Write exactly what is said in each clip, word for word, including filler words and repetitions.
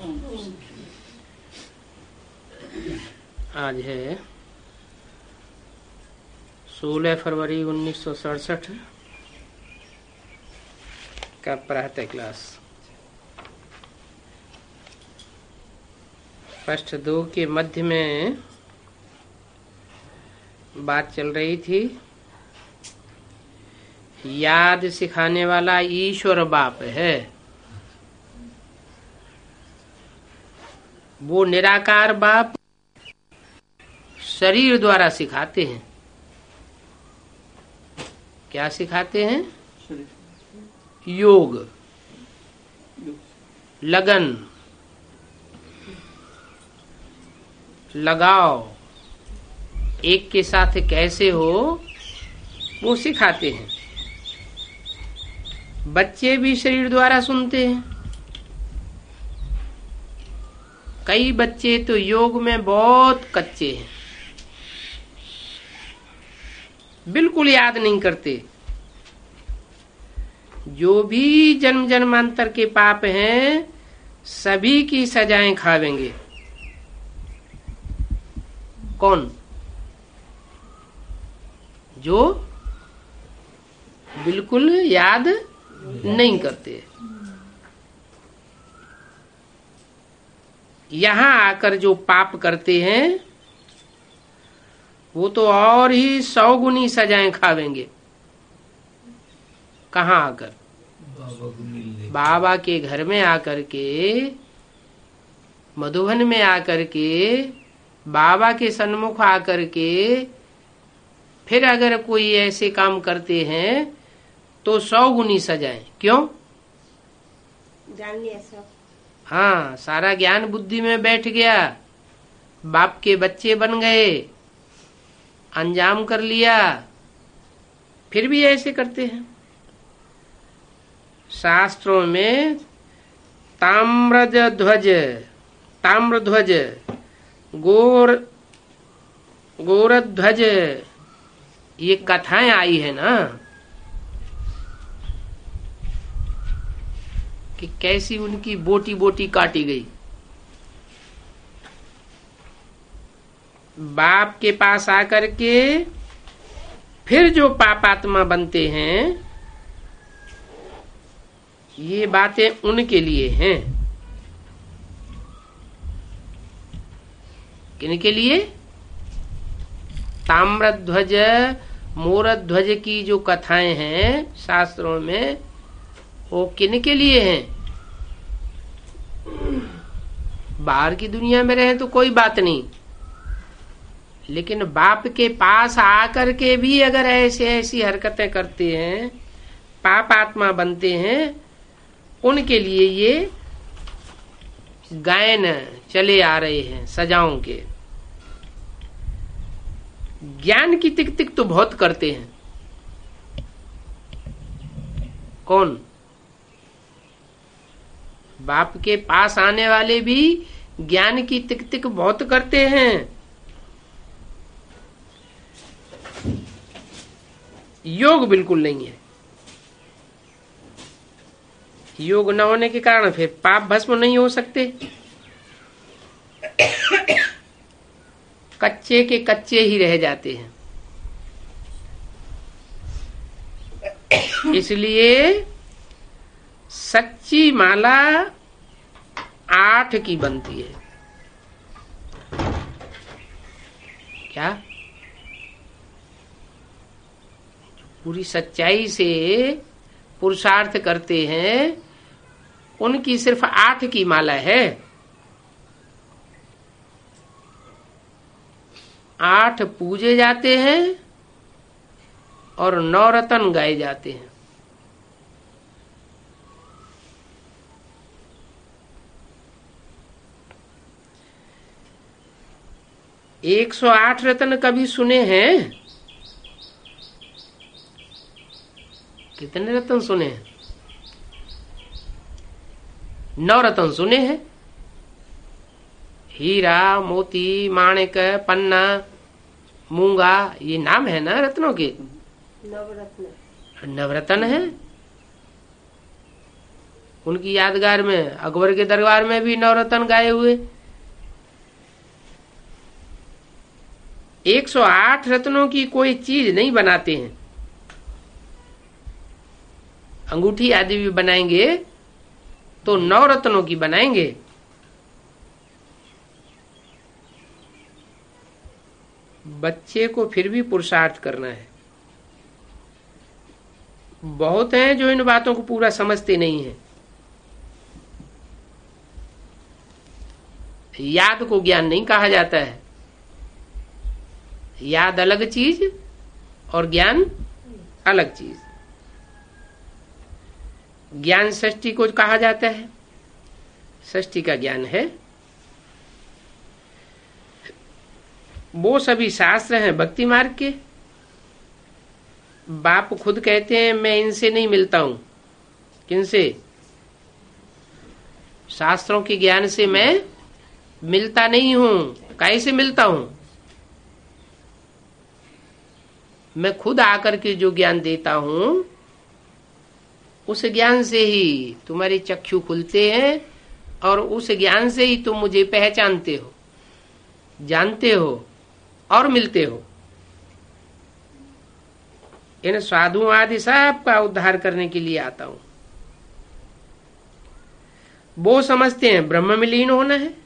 आज है सोलह फरवरी उन्नीस सौ सड़सठ का प्रातः क्लास। पृष्ठ दो के मध्य में बात चल रही थी। याद सिखाने वाला ईश्वर बाप है, वो निराकार बाप शरीर द्वारा सिखाते हैं। क्या सिखाते हैं? योग, लगन, लगाव, एक के साथ कैसे हो वो सिखाते हैं। बच्चे भी शरीर द्वारा सुनते हैं। कई बच्चे तो योग में बहुत कच्चे हैं, बिल्कुल याद नहीं करते। जो भी जन्म जन्मांतर के पाप हैं सभी की सजाएं खावेंगे। कौन? जो बिल्कुल याद नहीं करते। यहाँ आकर जो पाप करते हैं वो तो और ही सौ गुनी सजाएं खावेंगे। कहाँ आकर? बाबा के घर में आकर के, मधुबन में आकर के, बाबा के सन्मुख आकर के फिर अगर कोई ऐसे काम करते हैं तो सौ गुनी सजाएं। क्यों? जान लिया सब। हाँ, सारा ज्ञान बुद्धि में बैठ गया, बाप के बच्चे बन गए, अंजाम कर लिया, फिर भी ऐसे करते हैं। शास्त्रों में ताम्रज ध्वज, ताम्रध्वज, गोर गोरध्वज, ये कथाएं आई है ना कि कैसी उनकी बोटी बोटी काटी गई। बाप के पास आकर के फिर जो पापात्मा बनते हैं, ये बातें उनके लिए हैं। किनके लिए? ताम्रध्वज, मोरध्वज की जो कथाएं हैं शास्त्रों में, वो किनके लिए हैं? बाहर की दुनिया में रहे तो कोई बात नहीं, लेकिन बाप के पास आकर के भी अगर ऐसे ऐसी हरकतें करते हैं, पाप आत्मा बनते हैं, उनके लिए ये गायन चले आ रहे हैं सजाओं के। ज्ञान की तिक तिक तो बहुत करते हैं। कौन? बाप के पास आने वाले भी ज्ञान की तिक तिक बहुत करते हैं। योग बिल्कुल नहीं है। योग न होने के कारण फिर पाप भस्म नहीं हो सकते। कच्चे के कच्चे ही रह जाते हैं। इसलिए सच्ची माला आठ की बनती है। क्या? पूरी सच्चाई से पुरुषार्थ करते हैं उनकी सिर्फ आठ की माला है। आठ पूजे जाते हैं और नौ रतन गाए जाते हैं। एक सौ आठ रतन कभी सुने हैं? कितने रतन सुने हैं? नौ रतन सुने हैं। हीरा, मोती, माणिक, पन्ना, मूंगा, ये नाम है ना रत्नों के। नवरत्न। नवरत्न है। उनकी यादगार में अकबर के दरबार में भी नवरत्न गाए हुए। एक सौ आठ रत्नों की कोई चीज नहीं बनाते हैं। अंगूठी आदि भी बनाएंगे तो नौ रत्नों की बनाएंगे। बच्चे को फिर भी पुरुषार्थ करना है। बहुत हैं जो इन बातों को पूरा समझते नहीं है। याद को ज्ञान नहीं कहा जाता है। याद अलग चीज और ज्ञान अलग चीज। ज्ञान षष्ठी को कहा जाता है। षष्ठी का ज्ञान है। वो सभी शास्त्र हैं भक्ति मार्ग के। बाप खुद कहते हैं मैं इनसे नहीं मिलता हूं। किनसे? शास्त्रों के ज्ञान से मैं मिलता नहीं हूं। कैसे मिलता हूं? मैं खुद आकर के जो ज्ञान देता हूं उस ज्ञान से ही तुम्हारे चक्षु खुलते हैं और उस ज्ञान से ही तुम मुझे पहचानते हो, जानते हो और मिलते हो। इन साधुओं आदि सब का उद्धार करने के लिए आता हूं। वो समझते हैं ब्रह्म में लीन होना है।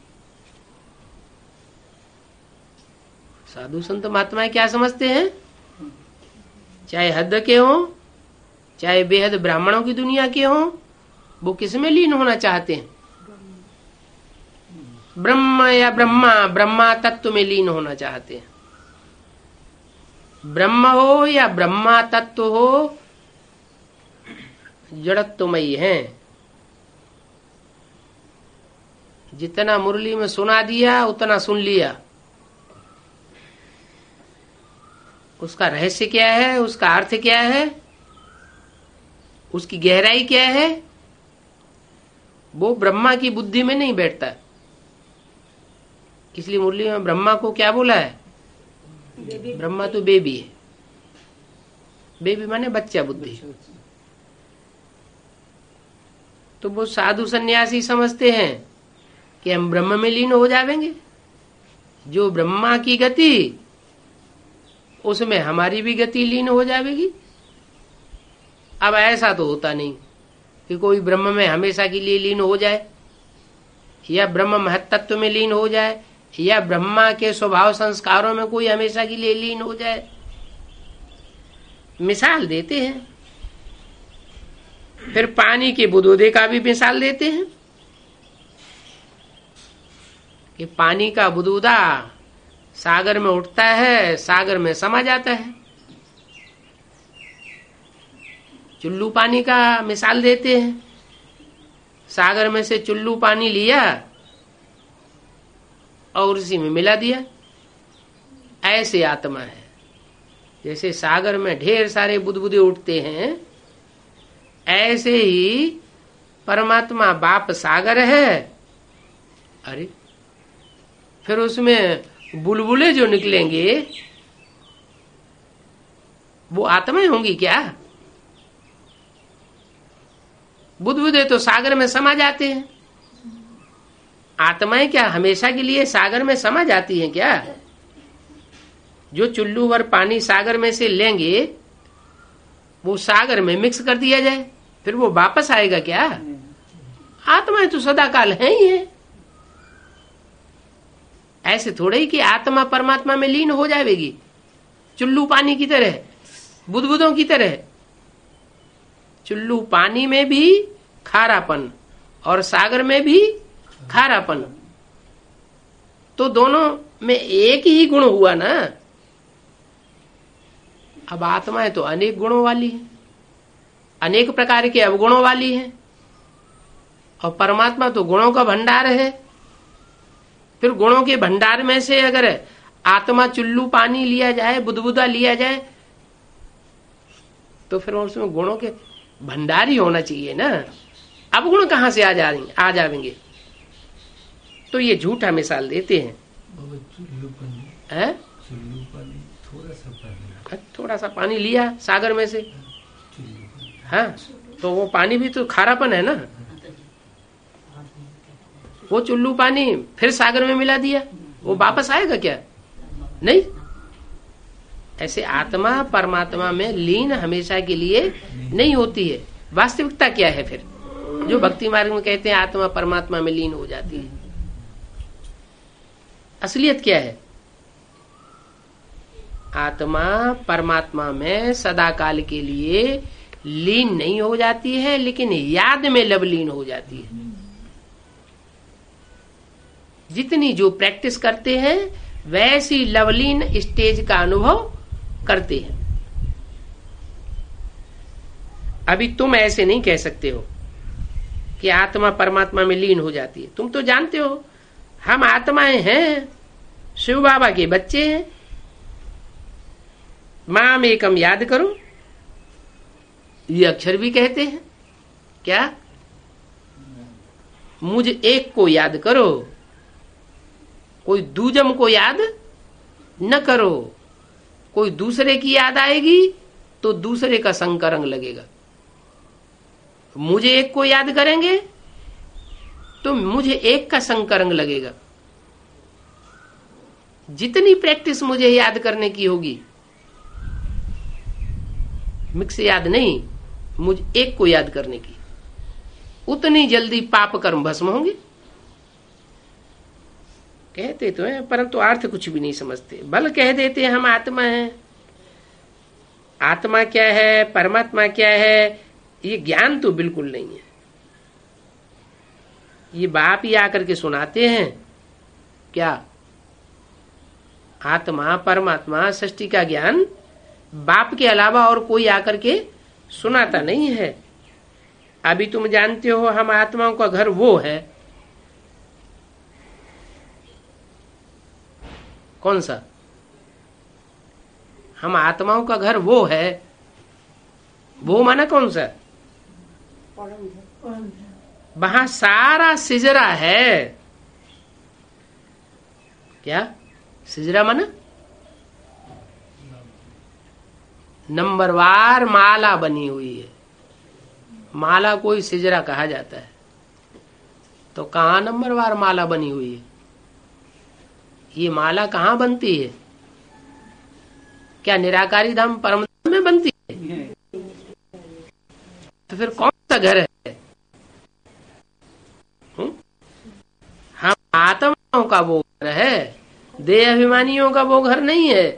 साधु संत महात्माएं क्या समझते हैं? चाहे हद के हों, चाहे बेहद ब्राह्मणों की दुनिया के हों, वो किस में लीन होना चाहते हैं? ब्रह्म या ब्रह्मा ब्रह्मा तत्व में लीन होना चाहते हैं। ब्रह्म हो या ब्रह्मा तत्व हो, जड़त्वमयी हैं। जितना मुरली में सुना दिया उतना सुन लिया। उसका रहस्य क्या है? उसका अर्थ क्या है? उसकी गहराई क्या है? वो ब्रह्मा की बुद्धि में नहीं बैठता। इसलिए मुरली में ब्रह्मा को क्या बोला है? ब्रह्मा तो बेबी है। बेबी माने बच्चा बुद्धि। तो वो साधु सन्यासी समझते हैं कि हम ब्रह्म में लीन हो जाएंगे। जो ब्रह्मा की गति उसमें हमारी भी गति लीन हो जाएगी। अब ऐसा तो होता नहीं कि कोई ब्रह्म में हमेशा के लिए लीन हो जाए, या ब्रह्म महत्त्व में लीन हो जाए, या ब्रह्मा के स्वभाव संस्कारों में कोई हमेशा के लिए लीन हो जाए। मिसाल देते हैं। फिर पानी के बुदबुदे का भी मिसाल देते हैं कि पानी का बुदबुदा सागर में उठता है, सागर में समा जाता है। चुल्लू पानी का मिसाल देते हैं। सागर में से चुल्लू पानी लिया और उसी में मिला दिया। ऐसे आत्मा है। जैसे सागर में ढेर सारे बुदबुदे उठते हैं, ऐसे ही परमात्मा बाप सागर है। अरे फिर उसमें बुलबुले जो निकलेंगे वो आत्माएं होंगी क्या? बुदबुदे तो सागर में समा जाते हैं। आत्माएं क्या हमेशा के लिए सागर में समा जाती हैं क्या? जो चुल्लू भर पानी सागर में से लेंगे वो सागर में मिक्स कर दिया जाए, फिर वो वापस आएगा क्या? आत्माएं तो सदा काल है ही है। ऐसे थोड़े ही कि आत्मा परमात्मा में लीन हो जाएगी। चुल्लू पानी की तरह, बुदबुदों की तरह। चुल्लू पानी में भी खारापन और सागर में भी खारापन, तो दोनों में एक ही गुण हुआ ना। अब आत्माएं तो अनेक गुणों वाली है, अनेक प्रकार के अवगुणों वाली है, और परमात्मा तो गुणों का भंडार है। फिर गुणों के भंडार में से अगर आत्मा चुल्लू पानी लिया जाए, बुदबुदा लिया जाए, तो फिर उसमें गुणों के भंडार ही होना चाहिए ना। अब गुण कहां से आ जाएंगे आ जाएंगे? तो ये झूठा मिसाल देते हैं। है? थोड़ा सा पानी थोड़ा सा पानी लिया सागर में से, हाँ, तो वो पानी भी तो खारापन है ना। वो चुल्लू पानी फिर सागर में मिला दिया, वो वापस आएगा क्या? नहीं। ऐसे आत्मा परमात्मा में लीन हमेशा के लिए नहीं होती है। वास्तविकता क्या है फिर? जो भक्ति मार्ग में कहते हैं आत्मा परमात्मा में लीन हो जाती है, असलियत क्या है? आत्मा परमात्मा में सदा काल के लिए लीन नहीं हो जाती है, लेकिन याद में लवलीन हो जाती है। जितनी जो प्रैक्टिस करते हैं वैसी लवलीन स्टेज का अनुभव करते हैं। अभी तुम ऐसे नहीं कह सकते हो कि आत्मा परमात्मा में लीन हो जाती है। तुम तो जानते हो हम आत्माएं हैं, शिव बाबा के बच्चे हैं। माम एकम याद करो, ये अक्षर भी कहते हैं क्या? मुझ एक को याद करो, कोई दूजम को याद न करो। कोई दूसरे की याद आएगी तो दूसरे का संकरंग लगेगा। मुझे एक को याद करेंगे तो मुझे एक का संकरंग लगेगा। जितनी प्रैक्टिस मुझे याद करने की होगी, मिक्स याद नहीं, मुझे एक को याद करने की, उतनी जल्दी पाप कर्म भस्म होंगे। कहते तो हैं परंतु अर्थ कुछ भी नहीं समझते। बल कह देते हैं हम आत्मा हैं। आत्मा क्या है, परमात्मा क्या है, ये ज्ञान तो बिल्कुल नहीं है। ये बाप ही आकर के सुनाते हैं क्या? आत्मा परमात्मा सृष्टि का ज्ञान बाप के अलावा और कोई आकर के सुनाता नहीं है। अभी तुम जानते हो हम आत्माओं का घर वो है, कौन सा? हम आत्माओं का घर वो है। वो माना कौन सा? वहां सारा सिजरा है। क्या सिजरा माना? नंबरवार माला बनी हुई है। माला कोई सिजरा कहा जाता है तो कहां नंबरवार माला बनी हुई है? ये माला कहां बनती है? क्या निराकारी धाम परम धाम में बनती है? तो फिर कौन सा घर है? हुँ? हम आत्माओं का वो घर है, देह अभिमानियों का वो घर नहीं है।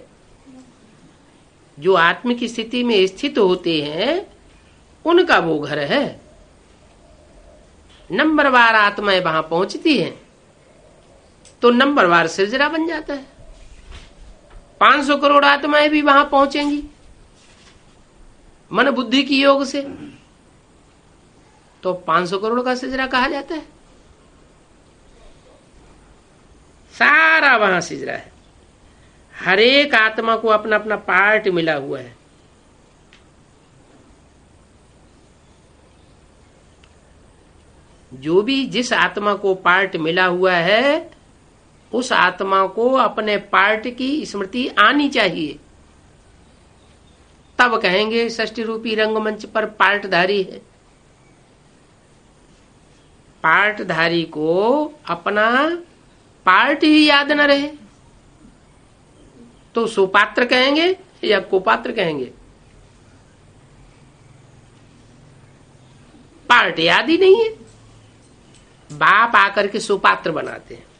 जो आत्मिक स्थिति में स्थित होते हैं उनका वो घर है। नंबरवार आत्माएं वहां पहुंचती हैं तो नंबरवार सिरजरा बन जाता है। पांच सौ करोड़ आत्माएं भी वहां पहुंचेंगी मन बुद्धि की योग से, तो पांच सौ करोड़ का सिजरा कहा जाता है। सारा वहां सिजरा है। हर एक आत्मा को अपना अपना पार्ट मिला हुआ है। जो भी जिस आत्मा को पार्ट मिला हुआ है उस आत्मा को अपने पार्ट की स्मृति आनी चाहिए, तब कहेंगे षष्ठी रूपी रंगमंच पर पार्टधारी है। पार्टधारी को अपना पार्ट ही याद न रहे तो सुपात्र कहेंगे या कुपात्र कहेंगे? पार्ट याद ही नहीं है। बाप आकर के सुपात्र बनाते हैं।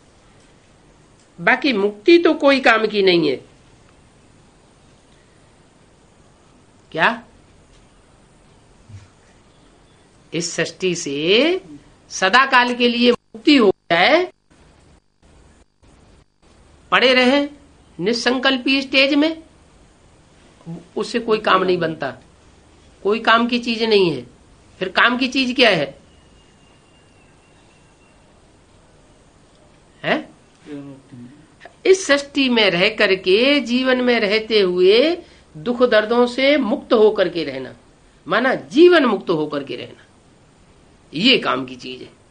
बाकी मुक्ति तो कोई काम की नहीं है। क्या इस सृष्टि से सदा काल के लिए मुक्ति हो जाए, पड़े रहे निसंकल्पी स्टेज में, उससे कोई काम नहीं बनता। कोई काम की चीज नहीं है। फिर काम की चीज क्या है? है इस सृष्टि में रह करके, जीवन में रहते हुए दुख दर्दों से मुक्त होकर के रहना, माना जीवन मुक्त होकर के रहना, ये काम की चीज है।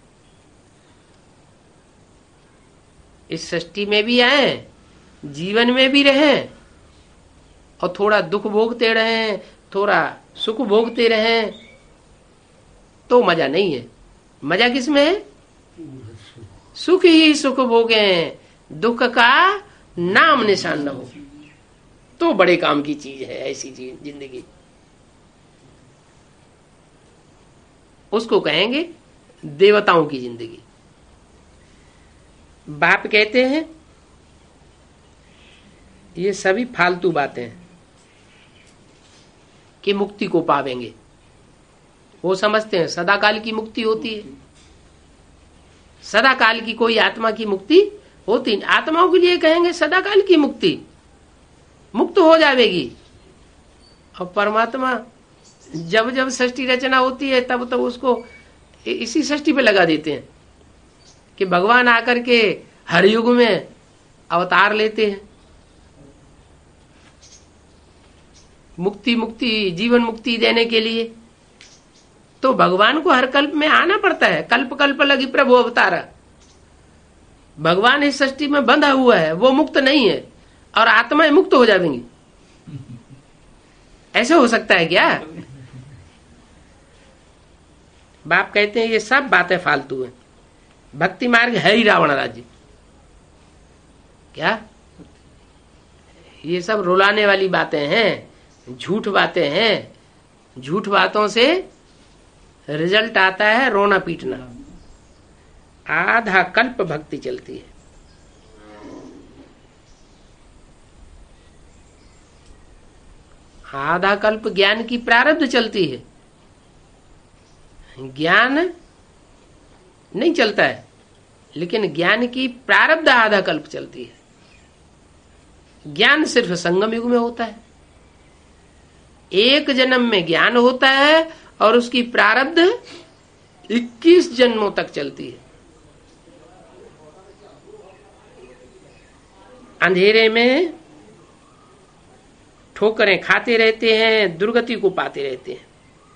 इस सृष्टि में भी आए, जीवन में भी रहें और थोड़ा दुख भोगते रहें, थोड़ा सुख भोगते रहें तो मजा नहीं है। मजा किस में है? सुख ही सुख भोगे, दुख का नाम निशान न हो। तो बड़े काम की चीज है ऐसी चीज जिंदगी, उसको कहेंगे देवताओं की जिंदगी। बाप कहते हैं ये सभी फालतू बातें हैं कि मुक्ति को पावेंगे। वो समझते हैं सदाकाल की मुक्ति होती है। सदाकाल की कोई आत्मा की मुक्ति होती नहीं। आत्माओं के लिए कहेंगे सदाकाल की मुक्ति, मुक्त हो जाएगी। और परमात्मा जब जब सृष्टि रचना होती है तब तब उसको इसी सृष्टि पे लगा देते हैं कि भगवान आकर के हर युग में अवतार लेते हैं, मुक्ति मुक्ति जीवन मुक्ति देने के लिए। तो भगवान को हर कल्प में आना पड़ता है। कल्प कल्प लगी प्रभु अवतारा। भगवान इस सृष्टि में बंधा हुआ है, वो मुक्त नहीं है और आत्माएं मुक्त हो जाएंगी। ऐसे हो सकता है क्या? बाप कहते हैं ये सब बातें फालतू हैं। भक्ति मार्ग है ही रावण राज्य। क्या ये सब रुलाने वाली बातें हैं, झूठ बातें हैं। झूठ बातों से रिजल्ट आता है रोना पीटना। आधा कल्प भक्ति चलती है। आधा कल्प ज्ञान की प्रारब्ध चलती है। ज्ञान नहीं चलता है, लेकिन ज्ञान की प्रारब्ध आधा कल्प चलती है। ज्ञान सिर्फ संगम युग में होता है। एक जन्म में ज्ञान होता है और उसकी प्रारब्ध इक्कीस जन्मों तक चलती है। अंधेरे में ठोकरें खाते रहते हैं, दुर्गति को पाते रहते हैं।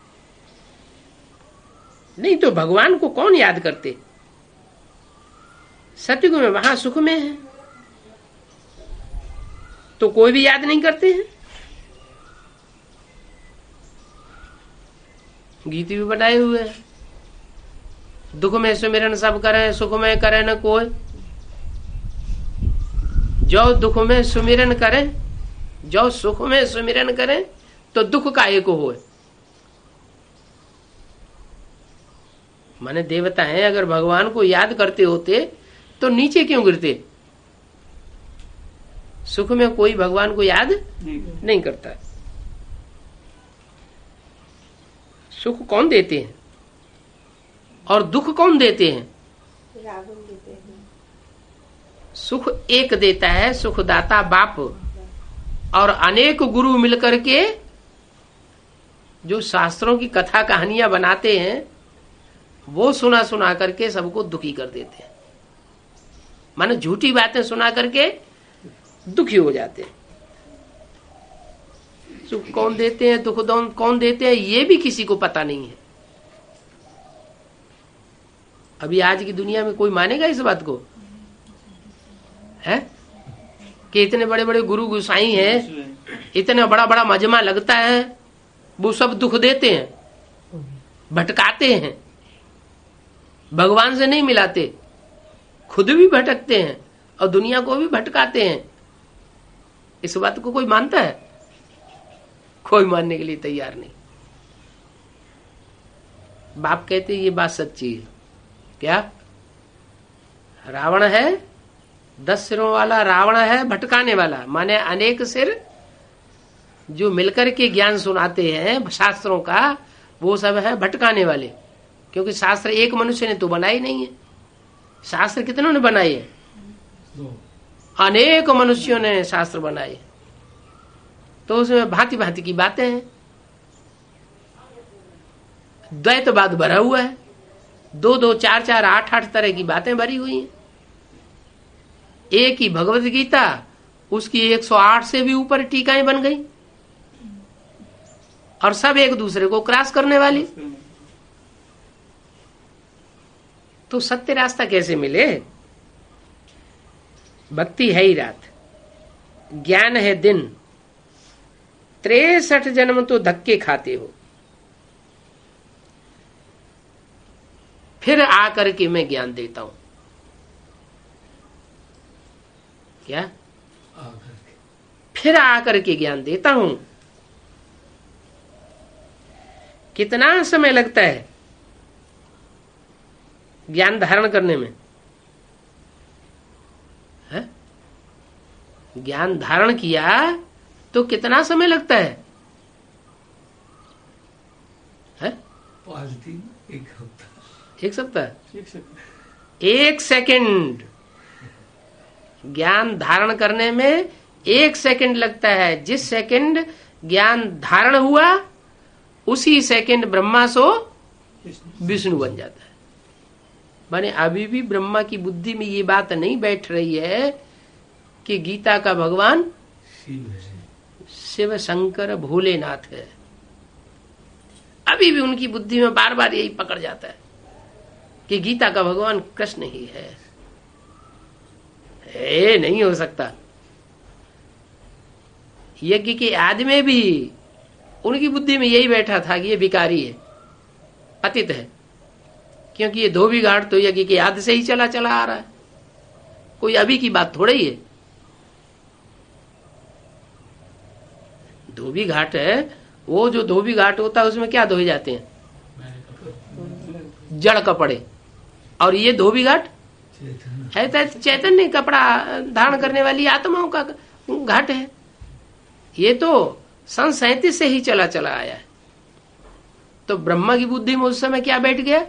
नहीं तो भगवान को कौन याद करते? सतयुग में वहां सुख में है तो कोई भी याद नहीं करते हैं। गीत भी बनाए हुए हैं, दुख में सुमिरन सब करें, सुख में करें न कोई। जो दुख में सुमिरन करें, जो सुख में सुमिरन करें तो दुख का एक होए। माने देवता हैं, अगर भगवान को याद करते होते तो नीचे क्यों गिरते? सुख में कोई भगवान को याद नहीं, नहीं करता। सुख कौन देते हैं और दुख कौन देते हैं? रावण देते हैं। सुख एक देता है, सुखदाता बाप, और अनेक गुरु मिलकर के जो शास्त्रों की कथा कहानियां बनाते हैं वो सुना सुना करके सबको दुखी कर देते हैं। माने झूठी बातें सुना करके दुखी हो जाते हैं। सुख कौन देते हैं, दुख कौन देते हैं, ये भी किसी को पता नहीं है। अभी आज की दुनिया में कोई मानेगा इस बात को? है कि इतने बड़े बड़े गुरु गुसाई हैं, इतना बड़ा बड़ा मजमा लगता है, वो सब दुख देते हैं, भटकाते हैं, भगवान से नहीं मिलाते, खुद भी भटकते हैं और दुनिया को भी भटकाते हैं। इस बात को कोई मानता है? कोई मानने के लिए तैयार नहीं। बाप कहते ये बात सच्ची है। क्या? रावण है, दस सिरों वाला रावण है, भटकाने वाला। माने अनेक सिर जो मिलकर के ज्ञान सुनाते हैं शास्त्रों का, वो सब है भटकाने वाले। क्योंकि शास्त्र एक मनुष्य ने तो बनाई नहीं है। शास्त्र कितनों ने बनाए हैं? अनेक मनुष्यों ने शास्त्र बनाए, तो उसमें भांति भांति की बातें हैं। द्वैतवाद भरा हुआ है, दो दो चार चार आठ आठ तरह की बातें भरी हुई हैं। एक ही भगवत गीता, उसकी एक सौ आठ से भी ऊपर टीकाएं बन गई और सब एक दूसरे को क्रॉस करने वाली। तो सत्य रास्ता कैसे मिले? भक्ति है ही रात, ज्ञान है दिन, तिरसठ जन्म तो धक्के खाते हो, फिर आकर के मैं ज्ञान देता हूं। क्या फिर आकर के ज्ञान देता हूं। कितना समय लगता है ज्ञान धारण करने में? है? ज्ञान धारण किया तो कितना समय लगता है? है? पांच दिन, एक हफ्ता, एक सप्ताह, एक सेकंड। ज्ञान धारण करने में एक सेकंड लगता है। जिस सेकंड ज्ञान धारण हुआ उसी सेकंड ब्रह्मा सो विष्णु बन जाता है। माने अभी भी ब्रह्मा की बुद्धि में ये बात नहीं बैठ रही है कि गीता का भगवान शिव शंकर भोलेनाथ है। अभी भी उनकी बुद्धि में बार बार यही पकड़ जाता है कि गीता का भगवान कृष्ण ही है। ये नहीं हो सकता। यज्ञ के आदि में भी उनकी बुद्धि में यही बैठा था कि ये भिखारी है, पतित है, क्योंकि ये धोबी घाट तो यज्ञ के आदि से ही चला चला आ रहा है। कोई अभी की बात थोड़ा ही है। धोबी घाट है, वो जो धोबी घाट होता है उसमें क्या धोए जाते हैं? जड़ कपड़े। और ये धोबी घाट है तो चैतन्य कपड़ा धारण करने वाली आत्माओं का घाट है। ये तो सन सैंतीस से ही चला चला आया है। तो ब्रह्मा की बुद्धि में उस समय क्या बैठ गया?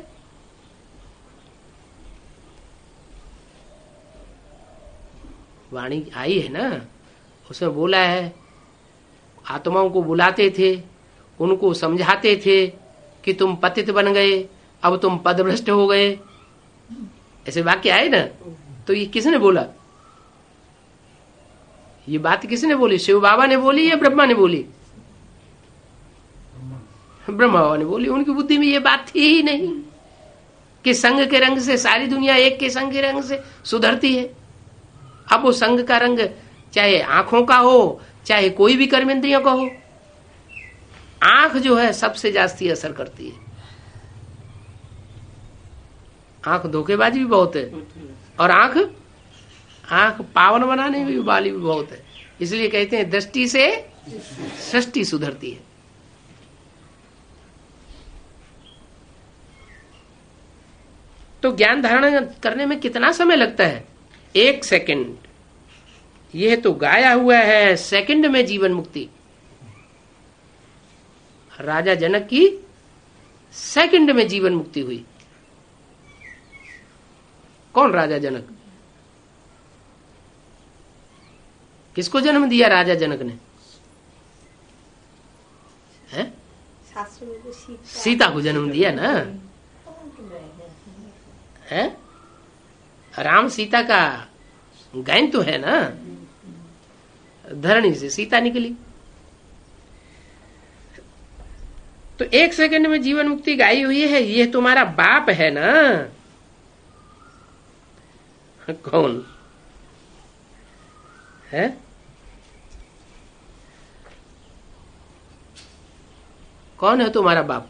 वाणी आई है ना, उसमें बोला है आत्माओं को बुलाते थे, उनको समझाते थे कि तुम पतित बन गए, अब तुम पदभ्रष्ट हो गए। ऐसे वाक्य आए ना। तो ये किसने बोला? ये बात किसने बोली? शिव बाबा ने बोली या ब्रह्मा ने बोली? ब्रह्मा बाबा ने बोली। उनकी बुद्धि में ये बात थी ही नहीं कि संग के रंग से सारी दुनिया एक के संग के रंग से सुधरती है। अब वो संग का रंग चाहे आंखों का हो, चाहे कोई भी कर्मेंद्रियों का हो, आंख जो है सबसे जास्ती असर करती है। आंख धोखेबाजी भी बहुत है, और आंख आंख पावन बनाने में भी वाली भी बहुत है। इसलिए कहते हैं दृष्टि से सृष्टि सुधरती है। तो ज्ञान धारण करने में कितना समय लगता है? एक सेकंड। यह तो गाया हुआ है सेकंड में जीवन मुक्ति। राजा जनक की सेकंड में जीवन मुक्ति हुई। कौन राजा जनक? किसको जन्म दिया राजा जनक ने? है? सीता।, सीता को जन्म दिया ना। है? राम सीता का गायन तो है ना। धरणी से सीता निकली। तो एक सेकंड में जीवन मुक्ति गाई हुई है। ये तुम्हारा बाप है ना। कौन है? कौन है तुम्हारा बाप?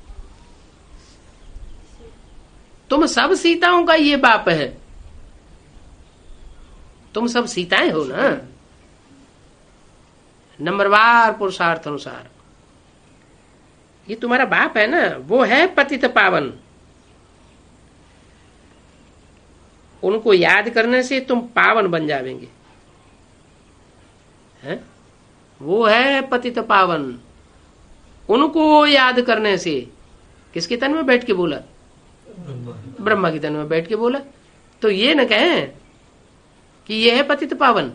तुम सब सीताओं का ये बाप है। तुम सब सीताएं हो ना। नंबरवार पुरुषार्थ अनुसार ये तुम्हारा बाप है ना। वो है पतित पावन। उनको याद करने से तुम पावन बन जाएंगे। है? वो है पतित पावन। उनको याद करने से किसके तन में बैठ के बोला? ब्रह्मा के तन में बैठ के बोला। तो ये न कहें कि ये है पतित पावन।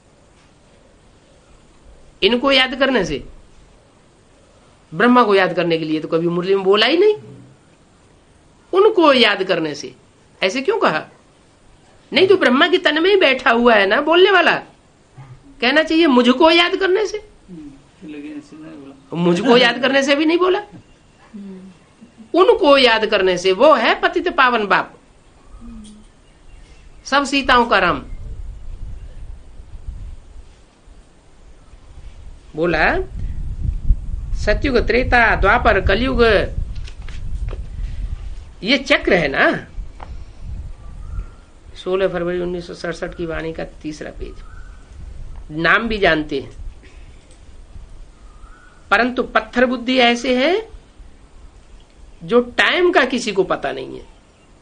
इनको याद करने से, ब्रह्मा को याद करने के लिए तो कभी मुरली में बोला ही नहीं। उनको याद करने से ऐसे क्यों कहा? नहीं तो ब्रह्मा के तन में ही बैठा हुआ है ना बोलने वाला। कहना चाहिए मुझको याद करने से। मुझको याद करने से भी नहीं बोला। उनको याद करने से। वो है पतित पावन बाप, सब सीताओं का राम। बोला सतयुग, त्रेता, द्वापर, कलयुग, ये चक्र है ना। सोलह फरवरी उन्नीस सौ सड़सठ की वाणी का तीसरा पेज। नाम भी जानते हैं, परंतु पत्थर बुद्धि ऐसे है जो टाइम का किसी को पता नहीं है।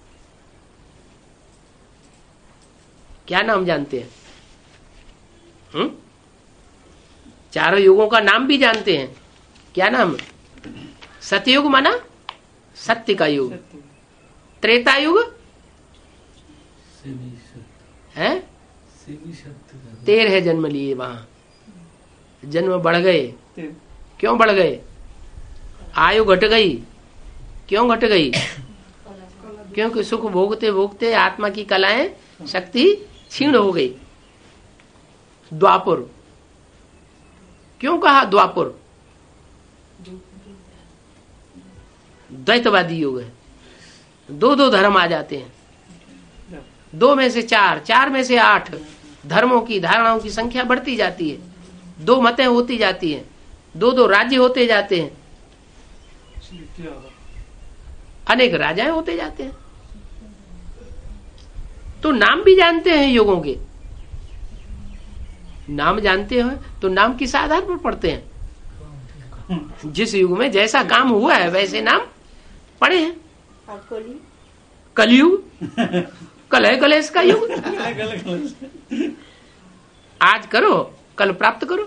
क्या नाम जानते हैं? हुँ? चारों युगों का नाम भी जानते हैं। क्या नाम? सतयुग माना सत्य का युग, त्रेता युग है, तेरह जन्म लिए, वहां जन्म बढ़ गए। क्यों बढ़ गए? आयु घट गई। क्यों घट गई? क्योंकि सुख भोगते भोगते आत्मा की कलाएं शक्ति क्षीण हो गई। द्वापर। क्यों कहा द्वापर? द्वैतवादी युग है। दो दो धर्म आ जाते हैं, दो में से चार, चार में से आठ, धर्मों की धारणाओं की संख्या बढ़ती जाती है, दो मतें होती जाती हैं, दो दो राज्य होते जाते हैं, अनेक राजाएं होते जाते हैं। तो नाम भी जानते हैं युगों के। नाम जानते हो तो नाम किस आधार पर पढ़ते हैं? जिस युग में जैसा काम हुआ है वैसे नाम पढ़े हैं। कलयुग, कलह कलेश का युग। आज करो कल प्राप्त करो।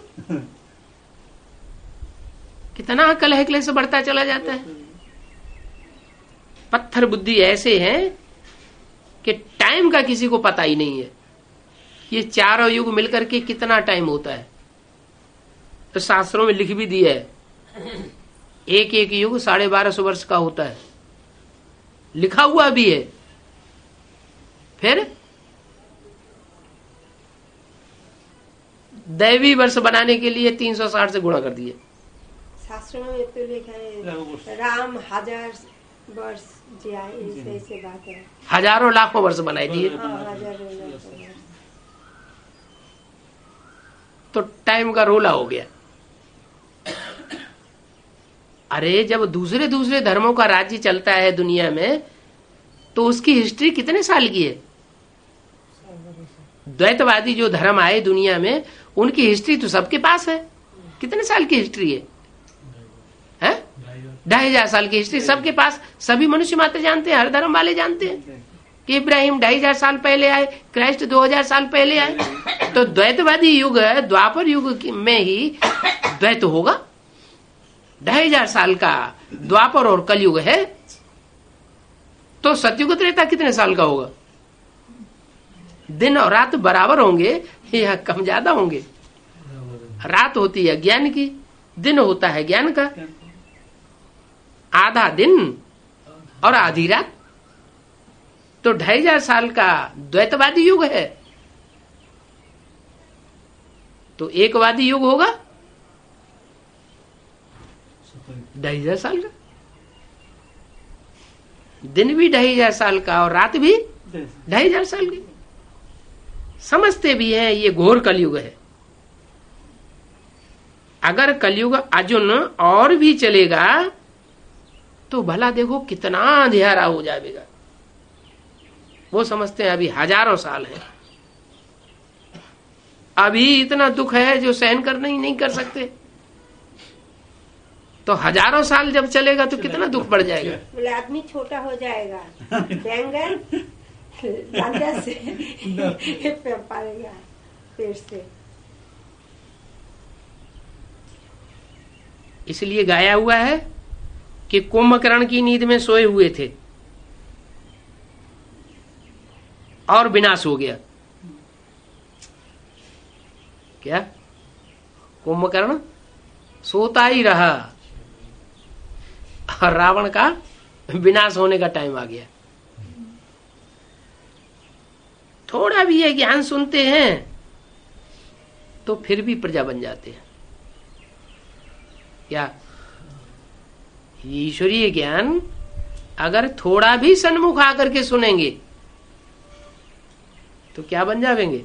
कितना कलह क्लेश बढ़ता चला जाता है। पत्थर बुद्धि ऐसे हैं कि टाइम का किसी को पता ही नहीं है। ये चारों युग मिलकर के कितना टाइम होता है तो शास्त्रों में लिख भी दिया है। एक एक युग साढ़े बारह सौ वर्ष का होता है, लिखा हुआ भी है। फिर दैवी वर्ष बनाने के लिए तीन सौ साठ से गुणा कर दिए। शास्त्रों में तो लिखा है राम हजार वर्ष जिया, ऐसे बात है। हजारों लाखों वर्ष बनाए दिए। तो टाइम का रोला हो गया। अरे जब दूसरे दूसरे धर्मों का राज्य चलता है दुनिया में तो उसकी हिस्ट्री कितने साल की है? द्वैतवादी जो धर्म आए दुनिया में उनकी हिस्ट्री तो सबके पास है। कितने साल की हिस्ट्री है? हैं? ढाई हजार साल की हिस्ट्री सबके पास। सभी मनुष्य मात्र जानते हैं, हर धर्म वाले जानते हैं कि इब्राहिम ढाई हजार साल पहले आए, क्राइस्ट दो हजार साल पहले आए। तो द्वैतवादी युग है, द्वापर युग में ही द्वैत होगा। ढाई हजार साल का द्वापर और कलयुग है तो सतयुग त्रेता कितने साल का होगा? दिन और रात बराबर होंगे या कम ज्यादा होंगे? रात होती है ज्ञान की, दिन होता है ज्ञान का। आधा दिन और आधी रात। तो ढाई हजार साल का द्वैतवादी युग है तो एकवादी युग होगा ढाई हजार साल का। दिन भी ढाई हजार साल का और रात भी ढाई हजार साल की। समझते भी हैं ये घोर कलयुग है। अगर कलयुग अर्जुन और भी चलेगा तो भला देखो कितना अंधेरा हो जाएगा। वो समझते हैं अभी हजारों साल है, अभी इतना दुख है जो सहन करना ही नहीं कर सकते। तो हजारों साल जब चलेगा तो कितना दुख बढ़ जाएगा। बोले आदमी छोटा हो जाएगा, बैंगन डंडा से पालेगा पेड़ से। इसलिए गाया हुआ है कि कुंभकर्ण की नींद में सोए हुए थे और विनाश हो गया। क्या? कुंभकर्ण सोता ही रहा और रावण का विनाश होने का टाइम आ गया। थोड़ा भी ये ज्ञान सुनते हैं तो फिर भी प्रजा बन जाते हैं। क्या? ईश्वरीय ज्ञान अगर थोड़ा भी सन्मुख आकर के सुनेंगे तो क्या बन जावेंगे?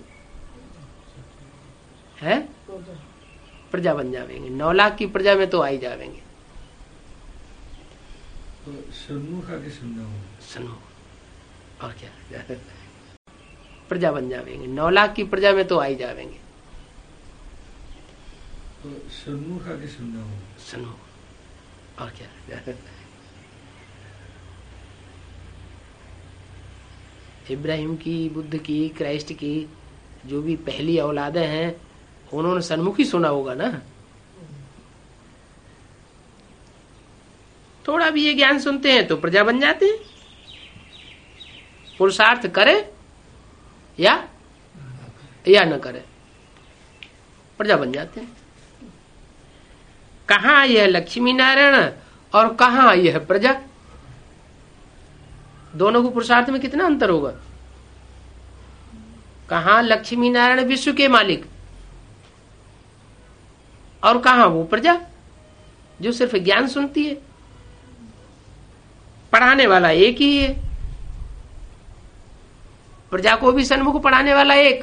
है? प्रजा बन जावेंगे। नौ लाख की प्रजा में तो आ ही जावेंगे। तो सन्मुख आके सुनना होगा। सन्मुख और क्या। प्रजा बन जावेंगे। नौ लाख की प्रजा में तो आ ही जावेंगे। तो सन्मुख आगे सुनना होगा। सन्मुख और क्या। इब्राहिम की, बुद्ध की, क्राइस्ट की जो भी पहली औलादें हैं उन्होंने सन्मुख ही सुना होगा ना। थोड़ा भी ये ज्ञान सुनते हैं तो प्रजा बन जाते हैं। पुरुषार्थ करे या या न करे, प्रजा बन जाते हैं। कहां यह लक्ष्मी नारायण और कहां यह प्रजा, दोनों को पुरुषार्थ में कितना अंतर होगा। कहां लक्ष्मी नारायण विश्व के मालिक और कहां वो प्रजा जो सिर्फ ज्ञान सुनती है। पढ़ाने वाला एक ही है, प्रजा को भी सन्मुख पढ़ाने वाला एक।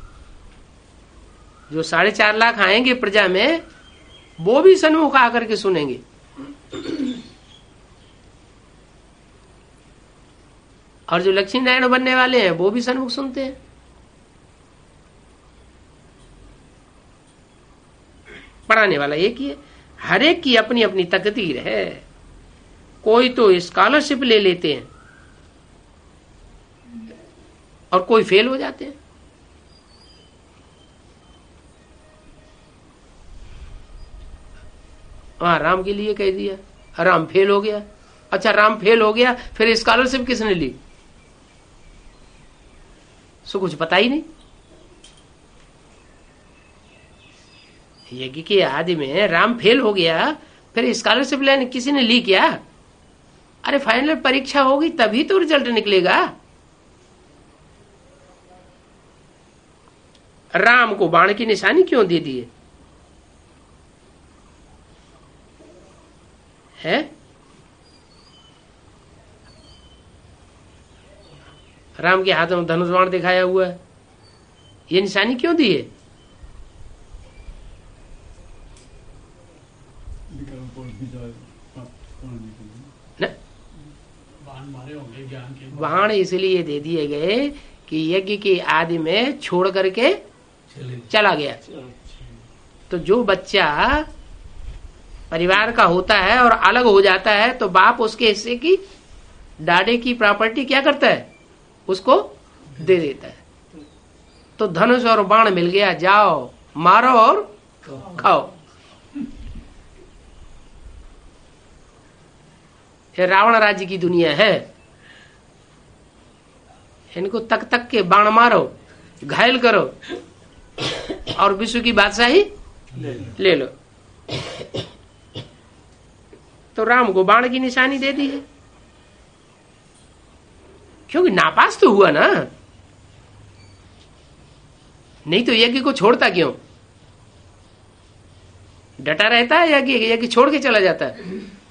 जो साढ़े चार लाख आएंगे प्रजा में वो भी सन्मुख आकर के सुनेंगे। और जो लक्ष्मी नारायण बनने वाले हैं वो भी सन्मुख सुनते हैं। पढ़ाने वाला एक ही है। हर एक की अपनी अपनी तकदीर है। कोई तो स्कॉलरशिप ले लेते हैं और कोई फेल हो जाते हैं। वहां राम के लिए कह दिया, राम फेल हो गया। अच्छा, राम फेल हो गया, फिर स्कॉलरशिप किसने ली? सो कुछ पता ही नहीं। यज्ञ के आदि में राम फेल हो गया, फिर स्कॉलरशिप लेने किसी ने ली क्या? अरे फाइनल परीक्षा होगी तभी तो रिजल्ट निकलेगा। राम को बाण की निशानी क्यों दे दिए है? राम के हाथों में धनुष बाण दिखाया हुआ है, ये निशानी क्यों दी है? बाण इसलिए दे दिए गए कि यज्ञ के आदि में छोड़ करके चला गया। तो जो बच्चा परिवार का होता है और अलग हो जाता है तो बाप उसके हिस्से की डाडे की प्रॉपर्टी क्या करता है? उसको दे देता है। तो धनुष और बाण मिल गया, जाओ मारो और खाओ। ये रावण राज्य की दुनिया है। इनको तक तक के बाण मारो, घायल करो और विश्व की बादशाही ले लो। तो राम को बाण की निशानी दे दी है, क्योंकि नापास तो हुआ ना। नहीं तो यज्ञ को छोड़ता क्यों? डटा रहता है यज्ञ, यज्ञ छोड़ के चला जाता है,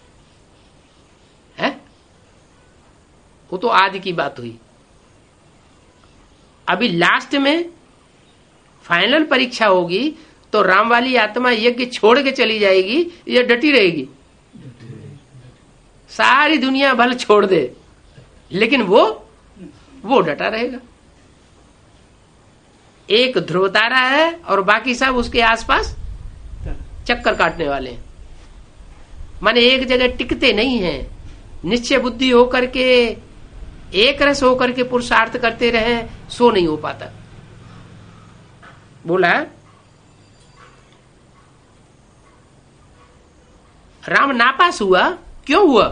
है? वो तो आदि की बात हुई। अभी लास्ट में फाइनल परीक्षा होगी तो राम वाली आत्मा यज्ञ छोड़ के चली जाएगी या डटी रहेगी? सारी दुनिया भले छोड़ दे लेकिन वो वो डटा रहेगा। एक ध्रुव तारा है और बाकी सब उसके आसपास चक्कर काटने वाले हैं। माने एक जगह टिकते नहीं हैं। निश्चय बुद्धि होकर के, एक रस होकर के पुरुषार्थ करते रहे सो नहीं हो पाता। बोला राम नापास हुआ, क्यों हुआ?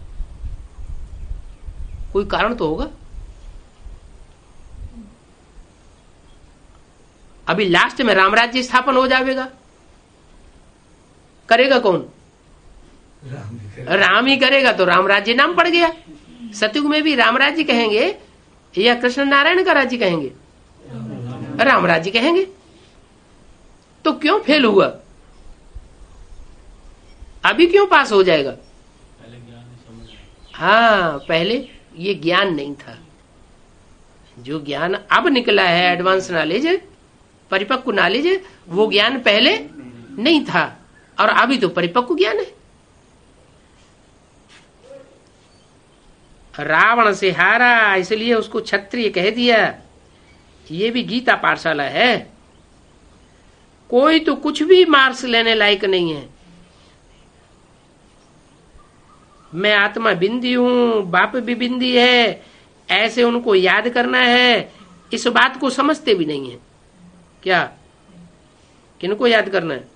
कोई कारण तो होगा। अभी लास्ट में राम राज्य स्थापन हो जाएगा, करेगा कौन? राम ही करेगा। राम ही करेगा तो राम राज्य नाम पड़ गया। सतयुग में भी राम राज्य कहेंगे या कृष्ण नारायण का राज्य कहेंगे? राम राज्य कहेंगे। तो क्यों फेल हुआ? अभी क्यों पास हो जाएगा? पहले ज्ञान नहीं समझ आया। हाँ, पहले ये ज्ञान नहीं था। जो ज्ञान अब निकला है, एडवांस नॉलेज, परिपक्व नॉलेज, वो ज्ञान पहले नहीं था और अभी तो परिपक्व ज्ञान है। रावण से हारा इसलिए उसको क्षत्रिय कह दिया। ये भी गीता पाठशाला है। कोई तो कुछ भी मार्क्स लेने लायक नहीं है। मैं आत्मा बिंदी हूं, बाप भी बिंदी है, ऐसे उनको याद करना है, इस बात को समझते भी नहीं है। क्या किनको याद करना है?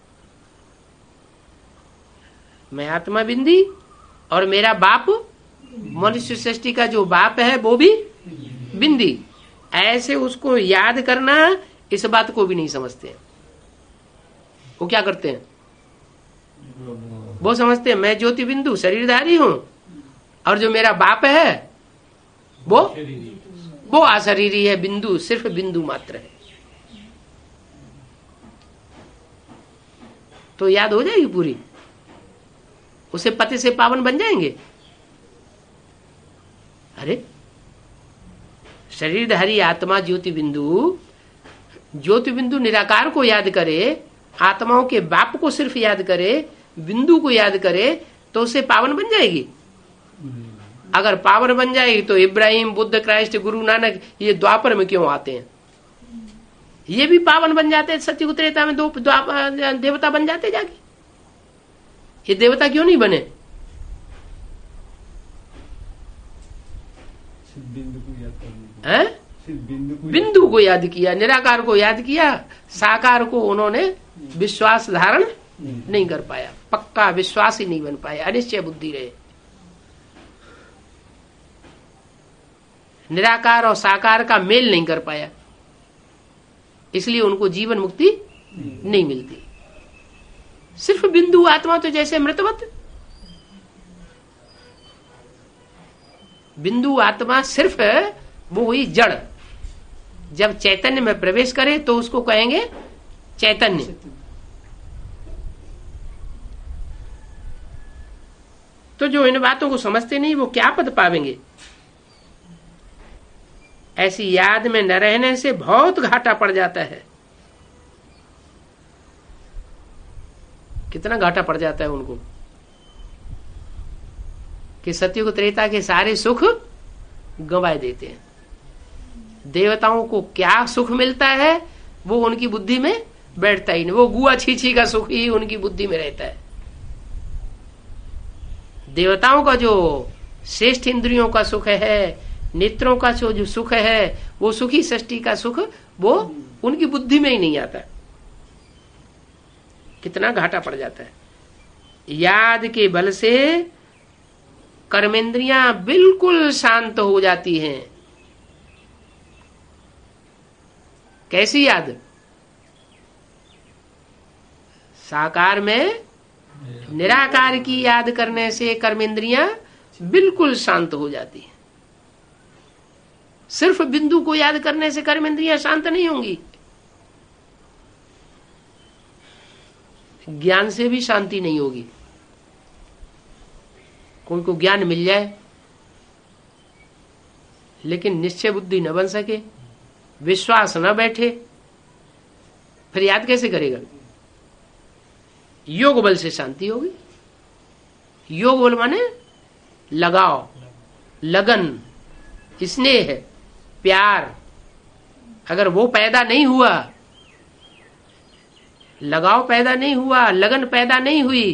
मैं आत्मा बिंदी और मेरा बाप मनुष्य सृष्टि का जो बाप है वो भी बिंदी, ऐसे उसको याद करना, इस बात को भी नहीं समझते। वो क्या करते हैं? वो समझते हैं मैं ज्योति बिंदु शरीरधारी हूं और जो मेरा बाप है वो वो अशरीरी है, बिंदु, सिर्फ बिंदु मात्र है। तो याद हो जाएगी पूरी, उसे पति से पावन बन जाएंगे। अरे शरीरधारी आत्मा ज्योति बिंदु, ज्योति बिंदु निराकार को याद करे, आत्माओं के बाप को सिर्फ याद करे, बिंदु को याद करे, तो उसे पावन बन जाएगी। अगर पावन बन जाएगी तो इब्राहिम, बुद्ध, क्राइस्ट, गुरु नानक ये द्वापर में क्यों आते हैं? ये भी पावन बन जाते हैं। सत्युग त्रेता में दो देवता बन जाते जाके। ये देवता क्यों नहीं बने? हैं? बिंदु को याद किया, निराकार को याद किया, साकार को उन्होंने विश्वास धारण नहीं कर पाया, पक्का विश्वास ही नहीं बन पाया, अनिश्चय बुद्धि रहे। निराकार और साकार का मेल नहीं कर पाया, इसलिए उनको जीवन मुक्ति नहीं मिलती। सिर्फ बिंदु आत्मा तो जैसे मृतवत, बिंदु आत्मा सिर्फ वो हुई जड़। जब चैतन्य में प्रवेश करे तो उसको कहेंगे चैतन्य। तो जो इन बातों को समझते नहीं वो क्या पद पावेंगे? ऐसी याद में न रहने से बहुत घाटा पड़ जाता है। कितना घाटा पड़ जाता है उनको कि सत्युग त्रेता के सारे सुख गंवाए देते हैं। देवताओं को क्या सुख मिलता है वो उनकी बुद्धि में बैठता ही नहीं। वो गुआ छीछी का सुख ही उनकी बुद्धि में रहता है। देवताओं का जो श्रेष्ठ इंद्रियों का सुख है, नेत्रों का जो जो सुख है, वो सुखी सृष्टि का सुख वो उनकी बुद्धि में ही नहीं आता। कितना घाटा पड़ जाता है। याद के बल से कर्मेंद्रियां बिल्कुल शांत हो जाती हैं। कैसी याद? साकार में निराकार की याद करने से कर्मेंद्रियां बिल्कुल शांत हो जाती हैं। सिर्फ बिंदु को याद करने से कर्मेंद्रियां शांत नहीं होंगी। ज्ञान से भी शांति नहीं होगी। कोई को ज्ञान मिल जाए लेकिन निश्चय बुद्धि न बन सके, विश्वास न बैठे, फिर याद कैसे करेगा? योग बल से शांति होगी। योग बल माने लगाव, लगन, स्नेह, प्यार। अगर वो पैदा नहीं हुआ, लगाव पैदा नहीं हुआ, लगन पैदा नहीं हुई,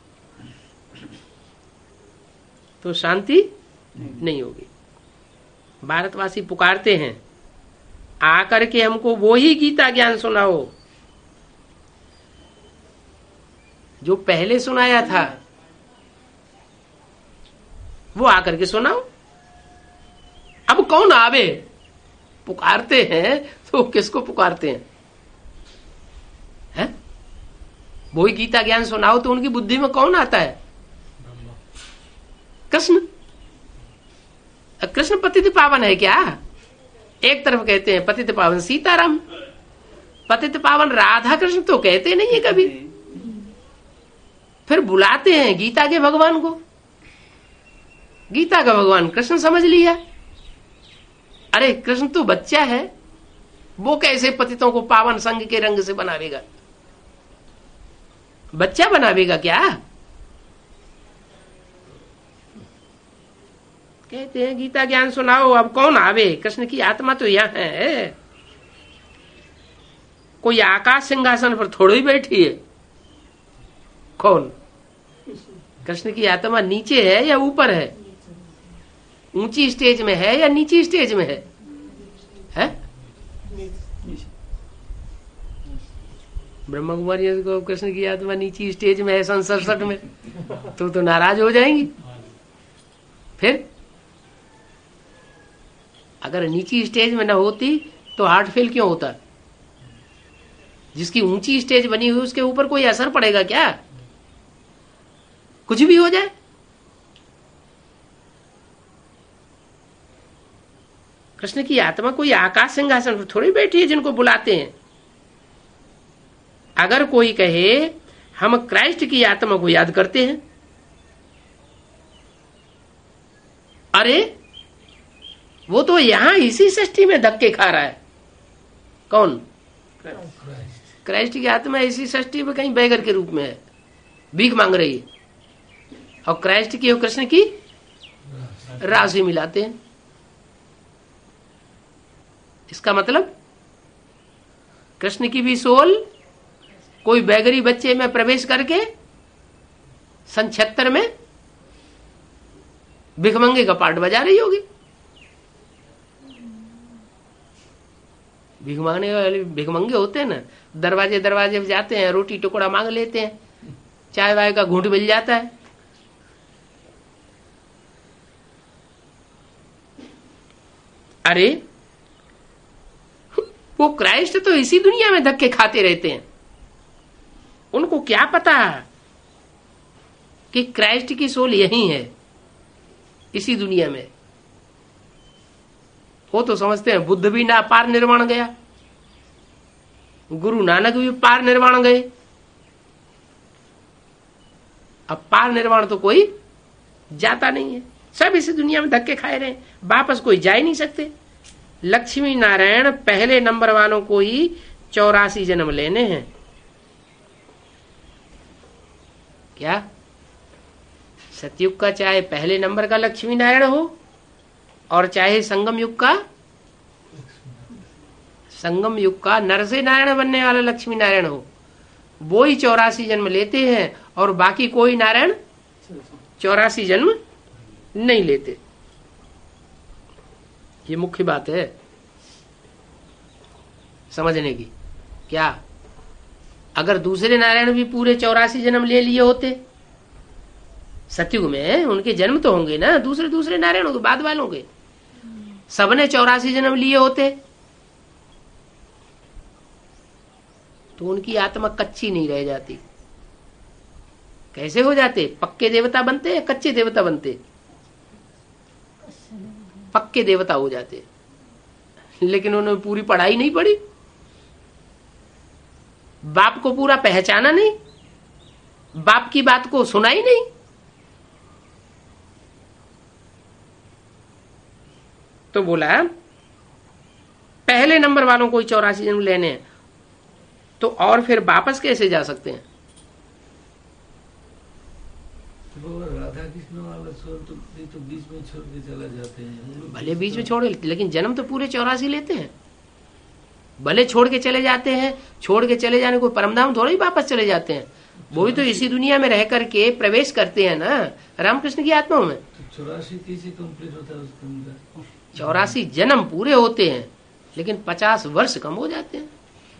तो शांति नहीं होगी। भारतवासी पुकारते हैं आकर के हमको वो ही गीता ज्ञान सुनाओ जो पहले सुनाया था, वो आकर के सुनाओ। अब कौन आवे? पुकारते हैं तो किसको पुकारते हैं? हैं? वो ही गीता ज्ञान सुनाओ तो उनकी बुद्धि में कौन आता है? कृष्ण। कृष्ण पतित पावन है क्या? एक तरफ कहते हैं पतित पावन सीताराम, पतित पावन राधा कृष्ण तो कहते नहीं है कभी। फिर बुलाते हैं गीता के भगवान को। गीता का भगवान कृष्ण समझ लिया। अरे कृष्ण तो बच्चा है, वो कैसे पतितों को पावन संग के रंग से बनावेगा? बच्चा बनावेगा क्या? कहते हैं गीता ज्ञान सुनाओ। अब कौन आवे? कृष्ण की आत्मा तो यहाँ है। कोई आकाश सिंहासन पर थोड़ी बैठी है। कौन? कृष्ण की आत्मा नीचे है या ऊपर है? ऊंची स्टेज में है या नीची स्टेज में है? है? ब्रह्मा कुमारी को कृष्ण की आत्मा नीची स्टेज में है सन सड़सठ में, तो तो नाराज हो जाएंगी। फिर अगर नीची स्टेज में न होती तो हार्ट फेल क्यों होता? जिसकी ऊंची स्टेज बनी हुई उसके ऊपर कोई असर पड़ेगा क्या? कुछ भी हो जाए। कृष्ण की आत्मा कोई आकाश सिंहासन पर थोड़ी बैठी है जिनको बुलाते हैं। अगर कोई कहे हम क्राइस्ट की आत्मा को याद करते हैं, अरे वो तो यहां इसी सृष्टि में धक्के खा रहा है। कौन? क्राइस्ट की आत्मा इसी सृष्टि में कहीं बैगर के रूप में है, भीख मांग रही है, और क्राइस्ट की और कृष्ण की राशि मिलाते हैं। इसका मतलब कृष्ण की भी सोल कोई बैगरी बच्चे में प्रवेश करके सन छिहत्तर में भिखमंगे का पार्ट बजा रही होगी। भीख मांगने वाले भिखमंगे होते हैं ना, दरवाजे दरवाजे पे जाते हैं, रोटी टुकड़ा मांग लेते हैं, चाय वाय का घूंट मिल जाता है। अरे वो क्राइस्ट तो इसी दुनिया में धक्के खाते रहते हैं। उनको क्या पता कि क्राइस्ट की सोल यही है इसी दुनिया में। वो तो समझते हैं बुद्ध भी ना पार निर्वाण गया, गुरु नानक भी पार निर्वाण गए, अब पार निर्वाण तो कोई जाता नहीं है। सब इसी दुनिया में धक्के खाए रहे, वापस कोई जा ही नहीं सकते। लक्ष्मी नारायण पहले नंबर वालों को ही चौरासी जन्म लेने हैं। क्या? सतयुग का चाहे पहले नंबर का लक्ष्मी नारायण हो और चाहे संगम युग का संगम युग का नर से नारायण बनने वाला लक्ष्मी नारायण हो, वो ही चौरासी जन्म लेते हैं और बाकी कोई नारायण चौरासी जन्म नहीं लेते। ये मुख्य बात है समझने की। क्या अगर दूसरे नारायण भी पूरे चौरासी जन्म ले लिए होते सतयुग में, उनके जन्म तो होंगे ना दूसरे दूसरे नारायणों के बाद वालों के, सबने चौरासी जन्म लिए होते तो उनकी आत्मा कच्ची नहीं रह जाती। कैसे हो जाते? पक्के देवता बनते या कच्चे देवता बनते? पक्के देवता हो जाते। लेकिन उन्होंने पूरी पढ़ाई नहीं पढ़ी, बाप को पूरा पहचाना नहीं, बाप की बात को सुना ही नहीं। तो बोला पहले नंबर वालों को चौरासी जन्म लेने हैं, तो और फिर वापस कैसे जा सकते हैं? तो राधा कृष्ण वाला सोल तो, तो बीच में छोड़ के चला जाते हैं। भले बीच में छोड़, लेकिन जन्म तो पूरे चौरासी लेते हैं। भले छोड़ के चले जाते हैं, छोड़ के चले जाने को परमधाम थोड़ा ही वापस चले जाते हैं, वो भी तो इसी दुनिया में रह करके प्रवेश करते हैं ना रामकृष्ण की आत्मा में। तो चौरासी कैसे कंप्लीट होता है उसके अंदर? चौरासी जन्म पूरे होते हैं लेकिन पचास वर्ष कम हो जाते हैं।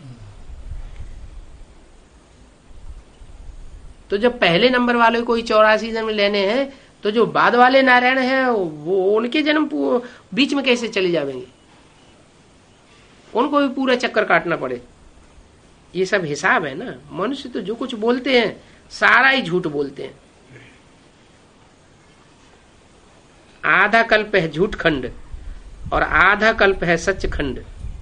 तो जब पहले नंबर वाले को चौरासी जन्म लेने हैं तो जो बाद वाले नारायण हैं वो उनके जन्म बीच में कैसे चले जाएंगे? उनको भी पूरा चक्कर काटना पड़े। ये सब हिसाब है ना। मनुष्य तो जो कुछ बोलते हैं सारा ही झूठ बोलते हैं। आधा कल्प है झूठ खंड और आधा कल्प है सच खंड।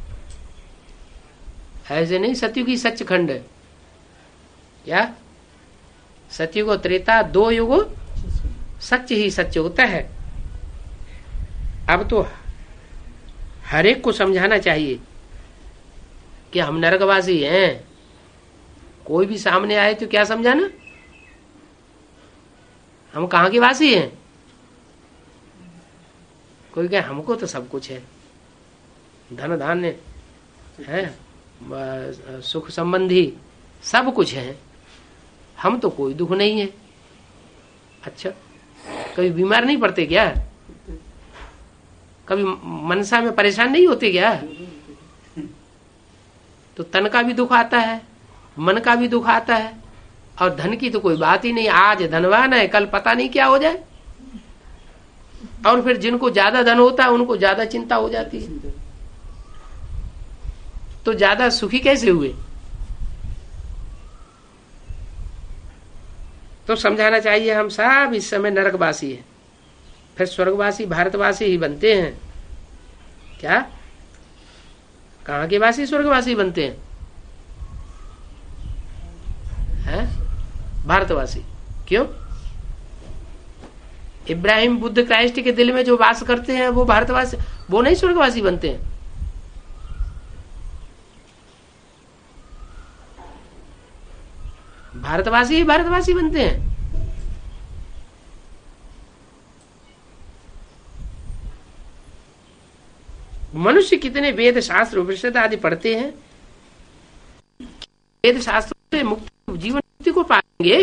ऐसे नहीं सतयुग ही सच खंड है। क्या सतयुग और त्रेता दो युगो सच ही सच होता है। अब तो हर एक को समझाना चाहिए कि हम नरकवासी हैं। कोई भी सामने आए तो क्या समझाना, हम कहाँ के वासी हैं? कोई कहे हमको तो सब कुछ है, धन धान्य है, सुख संबंधी सब कुछ है, हम तो कोई दुख नहीं है। अच्छा, कभी बीमार नहीं पड़ते क्या? कभी मनसा में परेशान नहीं होते क्या? तो तन का भी दुख आता है, मन का भी दुख आता है, और धन की तो कोई बात ही नहीं। आज धनवान है, कल पता नहीं क्या हो जाए। और फिर जिनको ज्यादा धन होता है उनको ज्यादा चिंता हो जाती है, तो ज्यादा सुखी कैसे हुए? तो समझाना चाहिए हम सब इस समय नरकवासी है, फिर स्वर्गवासी भारतवासी ही बनते हैं क्या? कहाँ के वासी स्वर्गवासी बनते हैं? हैं? भारतवासी। क्यों? इब्राहिम बुद्ध क्राइस्ट के दिल में जो वास करते हैं वो भारतवासी, वो नहीं स्वर्गवासी बनते हैं। भारतवासी ही भारतवासी बनते हैं। मनुष्य कितने वेद शास्त्र उपनिषद आदि पढ़ते हैं, वेद शास्त्र से मुक्ति, जीवन मुक्ति को पाएंगे?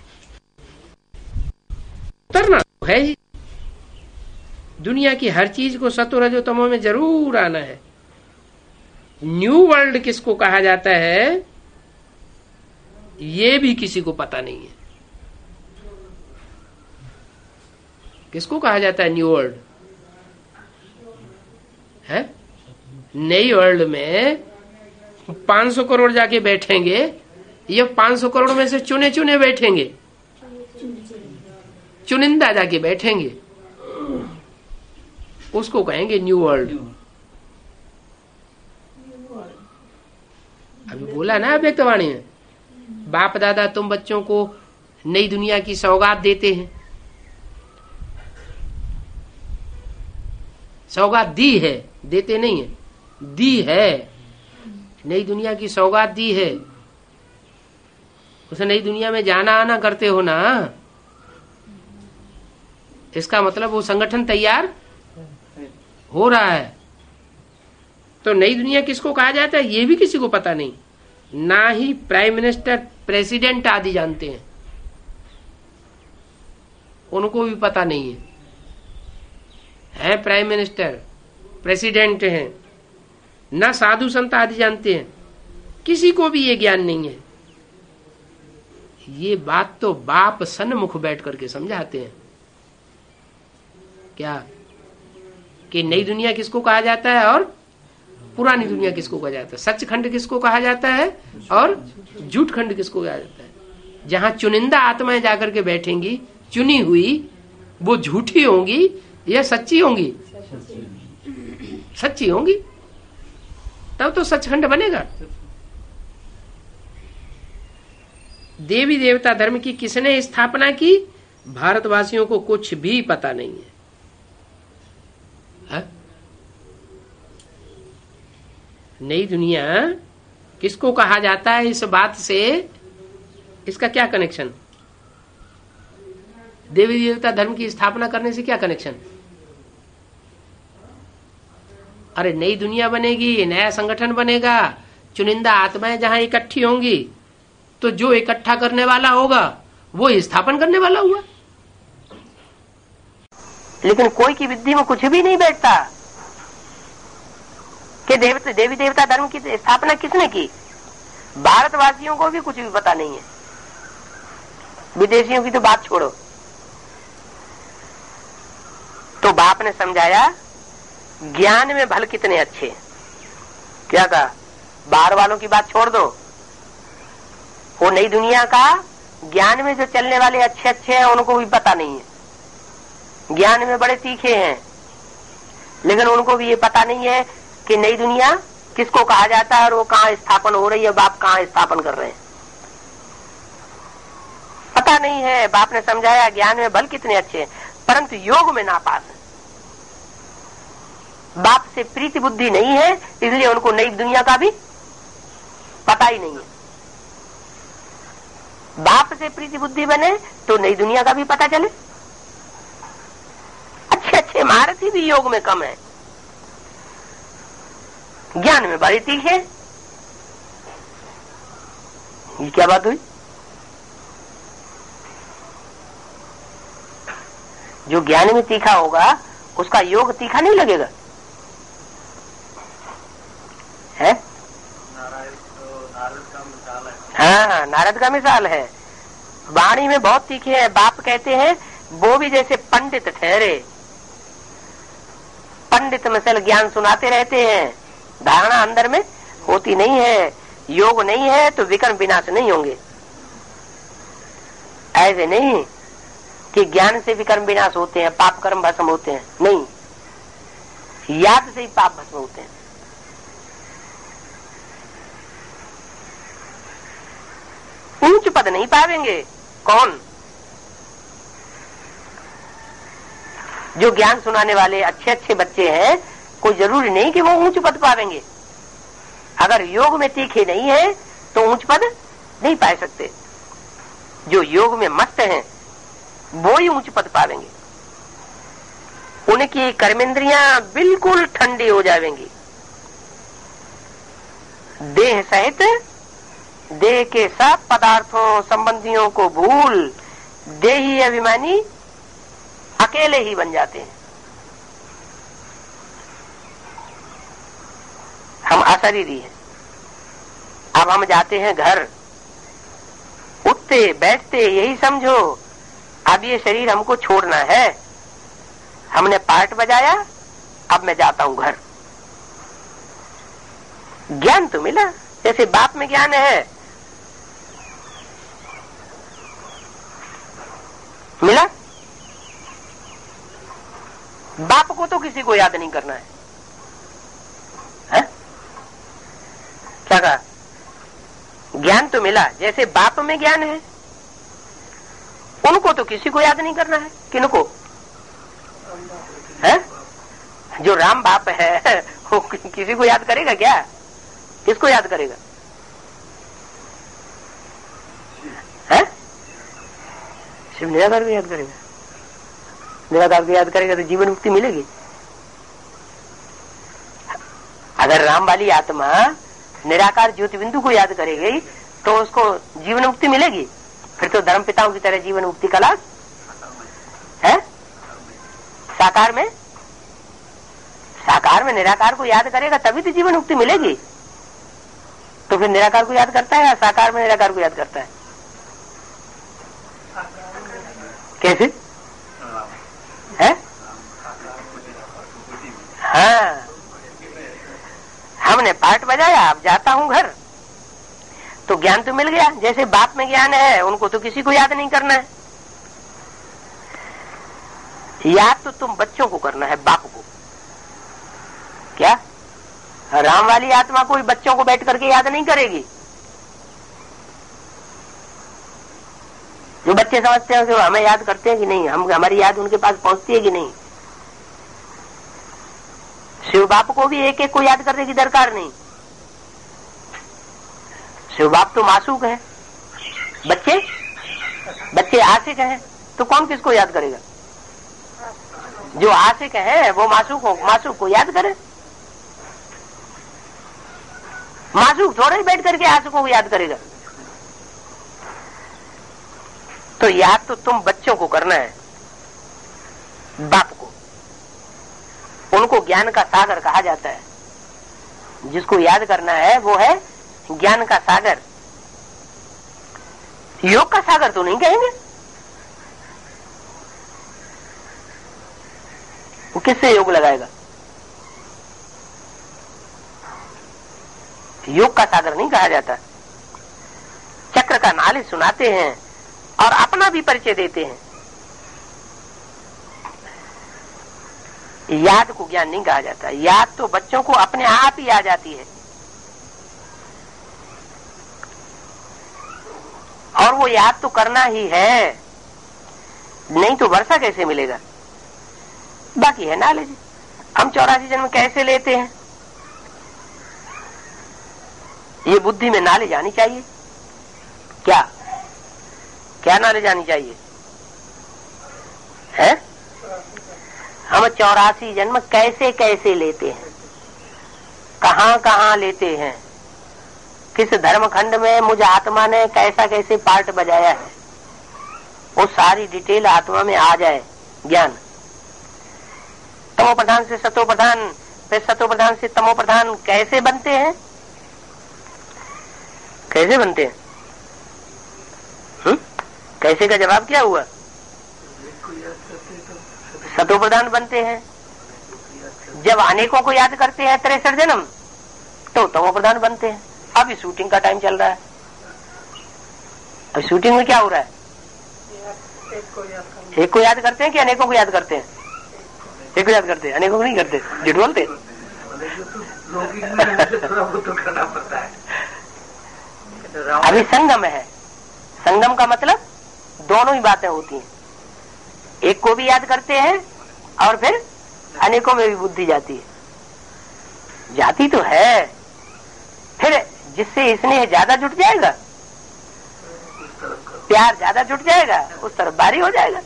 उतरना तो है ही। दुनिया की हर चीज को सत्व रजो तमो में जरूर आना है। न्यू वर्ल्ड किसको कहा जाता है ये भी किसी को पता नहीं है। किसको कहा जाता है न्यू वर्ल्ड? है नई वर्ल्ड में पाँच सौ करोड़ जाके बैठेंगे, ये पाँच सौ करोड़ में से चुने चुने बैठेंगे, चुनिंदा जाके बैठेंगे, उसको कहेंगे न्यू वर्ल्ड। अभी बोला ना व्यक्तवाणी में, बाप दादा तुम बच्चों को नई दुनिया की सौगात देते हैं, सौगात दी है, देते नहीं है, दी है, नई दुनिया की सौगात दी है। उसे नई दुनिया में जाना आना करते हो ना, इसका मतलब वो संगठन तैयार हो रहा है। तो नई दुनिया किसको कहा जाता है ये भी किसी को पता नहीं, ना ही प्राइम मिनिस्टर प्रेसिडेंट आदि जानते हैं, उनको भी पता नहीं है। है प्राइम मिनिस्टर प्रेसिडेंट हैं, ना साधु संत आदि जानते हैं, किसी को भी ये ज्ञान नहीं है। ये बात तो बाप सन्मुख बैठ करके समझाते हैं क्या, कि नई दुनिया किसको कहा जाता है और पुरानी दुनिया किसको कहा जाता है, सचखंड किसको कहा जाता है और झूठ खंड किसको कहा जाता है। जहां चुनिंदा आत्माएं जाकर के बैठेंगी, चुनी हुई, वो झूठी होंगी या सच्ची होंगी? सच्ची होंगी, तब तो सचखंड बनेगा। देवी देवता धर्म की किसने स्थापना की? भारतवासियों को कुछ भी पता नहीं है, है? नई दुनिया किसको कहा जाता है, इस बात से इसका क्या कनेक्शन? देवी देवता धर्म की स्थापना करने से क्या कनेक्शन? अरे नई दुनिया बनेगी, नया संगठन बनेगा, चुनिंदा आत्माएं जहां इकट्ठी होंगी, तो जो इकट्ठा करने वाला होगा वो स्थापन करने वाला हुआ। लेकिन कोई की बुद्धि में कुछ भी नहीं बैठता कि देवता देवी देवता धर्म की स्थापना किसने की। भारतवासियों को भी कुछ भी पता नहीं है, विदेशियों की तो बात छोड़ो। तो बाप ने समझाया ज्ञान में भल कितने अच्छे। क्या कहा? बाहर वालों की बात छोड़ दो, वो नई दुनिया का ज्ञान में जो चलने वाले अच्छे अच्छे हैं उनको भी पता नहीं है। ज्ञान में बड़े तीखे हैं, लेकिन उनको भी ये पता नहीं है कि नई दुनिया किसको कहा जाता है और वो कहाँ स्थापन हो रही है, बाप कहाँ स्थापन कर रहे हैं, पता नहीं है। बाप ने समझाया ज्ञान में बल कितने अच्छे हैं, परंतु योग में नापास है। बाप से प्रीति बुद्धि नहीं है, इसलिए उनको नई दुनिया का भी पता ही नहीं है। बाप से प्रीति बुद्धि बने तो नई दुनिया का भी पता चले। अच्छे अच्छे महारथी भी योग में कम है, ज्ञान में बड़े तीखे, ये क्या बात हुई? जो ज्ञान में तीखा होगा उसका योग तीखा नहीं लगेगा, है? हाँ, नारद का मिसाल है। वाणी में बहुत तीखे हैं। बाप कहते हैं वो भी जैसे पंडित ठहरे, पंडित मसल ज्ञान सुनाते रहते हैं, धारणा अंदर में होती नहीं है, योग नहीं है तो विकर्म विनाश नहीं होंगे। ऐसे नहीं कि ज्ञान से विकर्म विनाश होते हैं, पाप कर्म भस्म होते हैं, नहीं, याद से ही पाप भस्म होते हैं। ऊंच पद नहीं पावेंगे। कौन? जो ज्ञान सुनाने वाले अच्छे अच्छे बच्चे हैं, कोई जरूरी नहीं कि वो ऊंच पद पावेंगे। अगर योग में तीखे नहीं है तो ऊंच पद नहीं पा सकते। जो योग में मस्त हैं वो ही ऊंच पद पावेंगे। उनकी कर्मेंद्रियां बिल्कुल ठंडी हो जाएंगी। देह सहित देह के सब पदार्थों संबंधियों को भूल देही अभिमानी अकेले ही बन जाते हैं। हम अशरीरी हैं। अब हम जाते हैं घर, उठते बैठते यही समझो अब ये शरीर हमको छोड़ना है। हमने पार्ट बजाया, अब मैं जाता हूं घर। ज्ञान तो मिला, जैसे बाप में ज्ञान है, मिला। बाप को तो किसी को याद नहीं करना है, है? क्या कहा? ज्ञान तो मिला, जैसे बाप में ज्ञान है, उनको तो किसी को याद नहीं करना है। किनको? है? जो राम बाप है वो किसी को याद करेगा क्या? किसको याद करेगा? है? शिव निराकार को याद करेगा। निराकार को याद करेगा तो जीवन मुक्ति मिलेगी। अगर राम वाली आत्मा निराकार ज्योति बिंदु को याद करेगी तो उसको जीवन मुक्ति मिलेगी। फिर तो धर्म पिताओं की तरह जीवन मुक्ति का लाभ है। साकार में साकार में निराकार को याद करेगा तभी तो जीवन मुक्ति मिलेगी। तो फिर निराकार को याद करता है या साकार में निराकार को याद करता है? कैसे है? हाँ, हमने पार्ट बजाया, अब जाता हूं घर। तो ज्ञान तो मिल गया। जैसे बाप में ज्ञान है, उनको तो किसी को याद नहीं करना है। याद तो तुम बच्चों को करना है, बाप को। क्या राम वाली आत्मा कोई बच्चों को बैठ करके याद नहीं करेगी। जो बच्चे समझते हैं कि हमें याद करते हैं कि नहीं, हम हमारी याद उनके पास पहुंचती है कि नहीं। शिव बाप को भी एक एक को याद करने की दरकार नहीं। शिव बाप तो मासूक है, बच्चे बच्चे आशिक हैं, तो कौन किसको याद करेगा? जो आशिक है वो मासूक हो मासूक को याद करे। मासूक थोड़ा ही बैठ करके आशिकों को याद करेगा। तो याद तो तुम बच्चों को करना है, बाप को। उनको ज्ञान का सागर कहा जाता है। जिसको याद करना है वो है ज्ञान का सागर। योग का सागर तो नहीं कहेंगे। वो किससे योग लगाएगा? योग का सागर नहीं कहा जाता। चक्र का नाले सुनाते हैं और अपना भी परिचय देते हैं। याद को ज्ञान नहीं कहा जाता। याद तो बच्चों को अपने आप ही आ जाती है। और वो याद तो करना ही है, नहीं तो वर्षा कैसे मिलेगा? बाकी है नॉलेज। हम चौरासी जन्म कैसे लेते हैं, ये बुद्धि में नॉलेज आनी चाहिए। क्या क्या नॉलेज आनी चाहिए है? हम चौरासी जन्म कैसे कैसे लेते हैं, कहां कहां लेते हैं, किस धर्म खंड में मुझ आत्मा ने कैसा कैसे पार्ट बजाया है, वो सारी डिटेल आत्मा में आ जाए ज्ञान। तमो प्रधान से सतो प्रधान, फिर सतो प्रधान से तमो प्रधान कैसे बनते हैं, कैसे बनते हैं? हुँ? कैसे का जवाब क्या हुआ? सतो प्रधान बनते हैं। जब अनेकों को याद करते हैं तिरसठ जन्म, तो तमो प्रधान बनते हैं। अभी शूटिंग का टाइम चल रहा है, अब शूटिंग में क्या हो रहा है? एक को याद करते हैं कि अनेकों को याद करते हैं? एक को याद करते हैं, अनेकों को नहीं करते। झूठ बोलते अभी संगम है। संगम का मतलब दोनों ही बातें होती हैं, एक को भी याद करते हैं और फिर अनेकों में भी बुद्धि जाती है। जाती तो है, फिर जिससे स्नेह ज्यादा जुट जाएगा, प्यार ज्यादा जुट जाएगा, उस तरफ बारी हो जाएगा।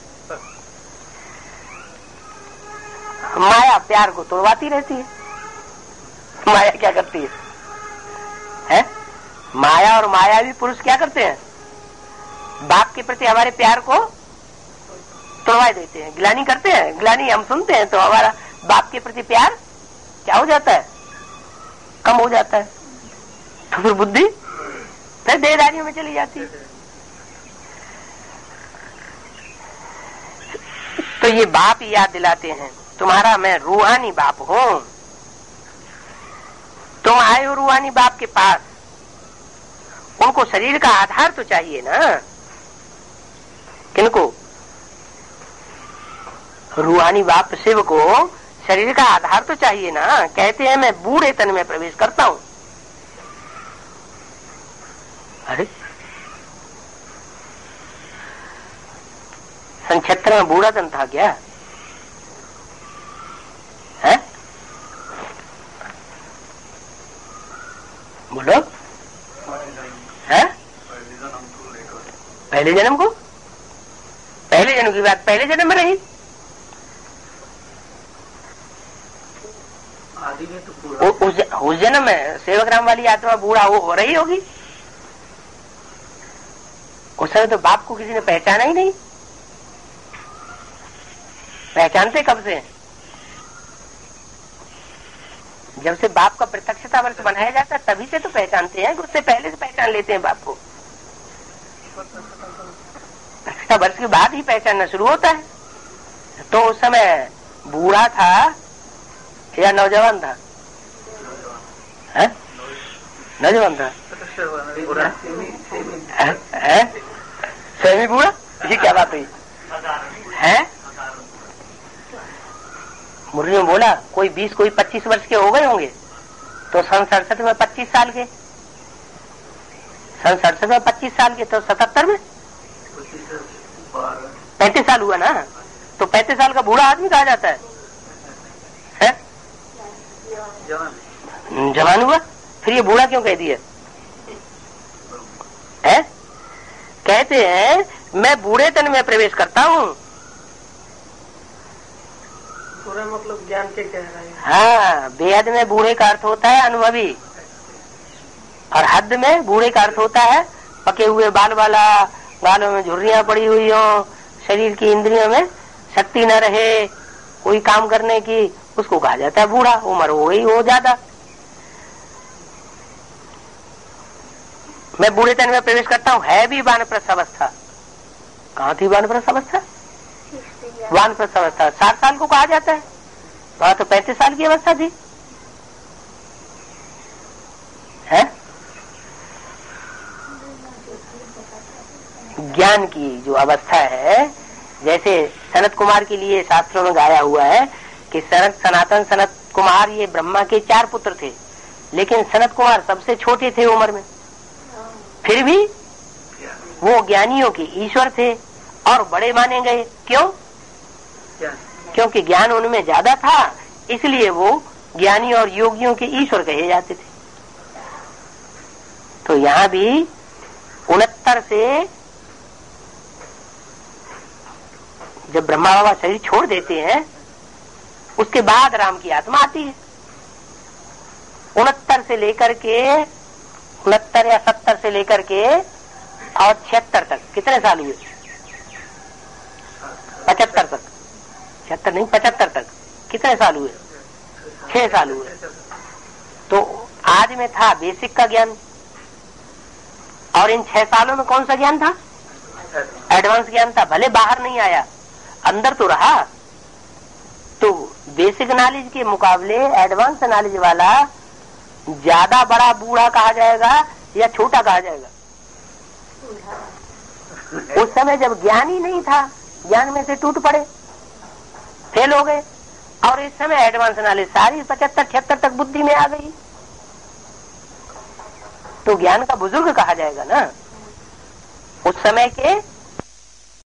माया प्यार को तोड़वाती रहती है। माया क्या करती है, है? माया और मायावी पुरुष क्या करते हैं? बाप के प्रति हमारे प्यार को तोड़वा देते हैं, गिलानी करते हैं। गिलानी हम सुनते हैं तो हमारा बाप के प्रति प्यार क्या हो जाता है? कम हो जाता है। तो फिर बुद्धि फिर देहदारियों में चली जाती है। तो ये बाप याद दिलाते हैं, तुम्हारा मैं रूहानी बाप हूं। तुम आए हो रूहानी बाप के पास, उनको शरीर का आधार तो चाहिए ना। किनको? रूहानी बाप शिव को शरीर का आधार तो चाहिए ना। कहते हैं मैं बूढ़े तन में प्रवेश करता हूं। अरे संक्षेत्र में बूढ़ा तन था क्या है? बोलो है? पहले जन्म को, पहले जन्म की बात पहले जन्म में रही। उस, उस जन्म में सेवक राम वाली आत्मा बूढ़ा हो, हो रही होगी। उस समय तो बाप को किसी ने पहचाना ही नहीं। पहचानते कब से? जब से बाप का प्रत्यक्षता वर्ष बनाया जाता है तभी से तो पहचानते हैं, उससे पहले से पहचान लेते हैं बाप को। प्रत्यक्षता वर्ष के बाद ही पहचानना शुरू होता है। तो उस समय बूढ़ा था या नौजवान था? है? नौजवान था। सेमी बूढ़ा, ये क्या बात हुई है? मुरली में बोला कोई बीस कोई पच्चीस वर्ष के हो गए होंगे, तो सन सड़सठ में पच्चीस साल के, सन सड़सठ में पच्चीस साल के, तो सतहत्तर में पैंतीस साल हुआ ना। तो पैंतीस साल का बूढ़ा आदमी कहा जाता है, है? जवान हुआ। फिर ये बूढ़ा क्यों कह दिया है? कहते हैं मैं बूढ़े तन में प्रवेश करता हूँ। पूरा मतलब ज्ञान के कह रहे हैं। हाँ, बेहद में बूढ़े का अर्थ होता है अनुभवी, और हद में बूढ़े का अर्थ होता है पके हुए बाल वाला, बालों में झुर्रियां पड़ी हुई हो, शरीर की इंद्रियों में शक्ति न रहे कोई काम करने की, उसको कहा जाता है बूढ़ा। उम्र हो गई हो ज्यादा। मैं बूढ़े तन में प्रवेश करता हूँ, है भी वानप्रस्थ अवस्था। कहाँ थी वानप्रस्थ अवस्था? वानप्रस्थ अवस्था साठ साल को कहा जाता है, वहां तो पैंतीस साल की अवस्था थी, है? ज्ञान की जो अवस्था है, जैसे सनत कुमार के लिए शास्त्रों में गाया हुआ है कि सनत सनातन सनत कुमार ये ब्रह्मा के चार पुत्र थे, लेकिन सनत कुमार सबसे छोटे थे उम्र में, फिर भी वो ज्ञानियों के ईश्वर थे और बड़े माने गए। क्यों? क्योंकि ज्ञान उनमें ज्यादा था, इसलिए वो ज्ञानी और योगियों के ईश्वर कहे जाते थे। तो यहाँ भी उनहत्तर से जब ब्रह्मा बाबा शरीर छोड़ देते हैं, उसके बाद राम की आत्मा आती है। उनहत्तर से लेकर के उनहत्तर या सत्तर से लेकर के और छिहत्तर तक कितने साल हुए? पचहत्तर तक, छिहत्तर नहीं पचहत्तर तक कितने साल हुए? छह साल हुए। तो आज में था बेसिक का ज्ञान, और इन छह सालों में कौन सा ज्ञान था? एडवांस ज्ञान था। भले बाहर नहीं आया, अंदर तो रहा। तो बेसिक नॉलेज के मुकाबले एडवांस नॉलेज वाला ज्यादा बड़ा बूढ़ा कहा जाएगा या छोटा कहा जाएगा? उस समय जब ज्ञान ही नहीं था, ज्ञान में से टूट पड़े, फेल हो गए। और इस समय एडवांस नॉलेज सारी पचहत्तर छिहत्तर तक बुद्धि में आ गई, तो ज्ञान का बुजुर्ग कहा जाएगा ना। उस समय के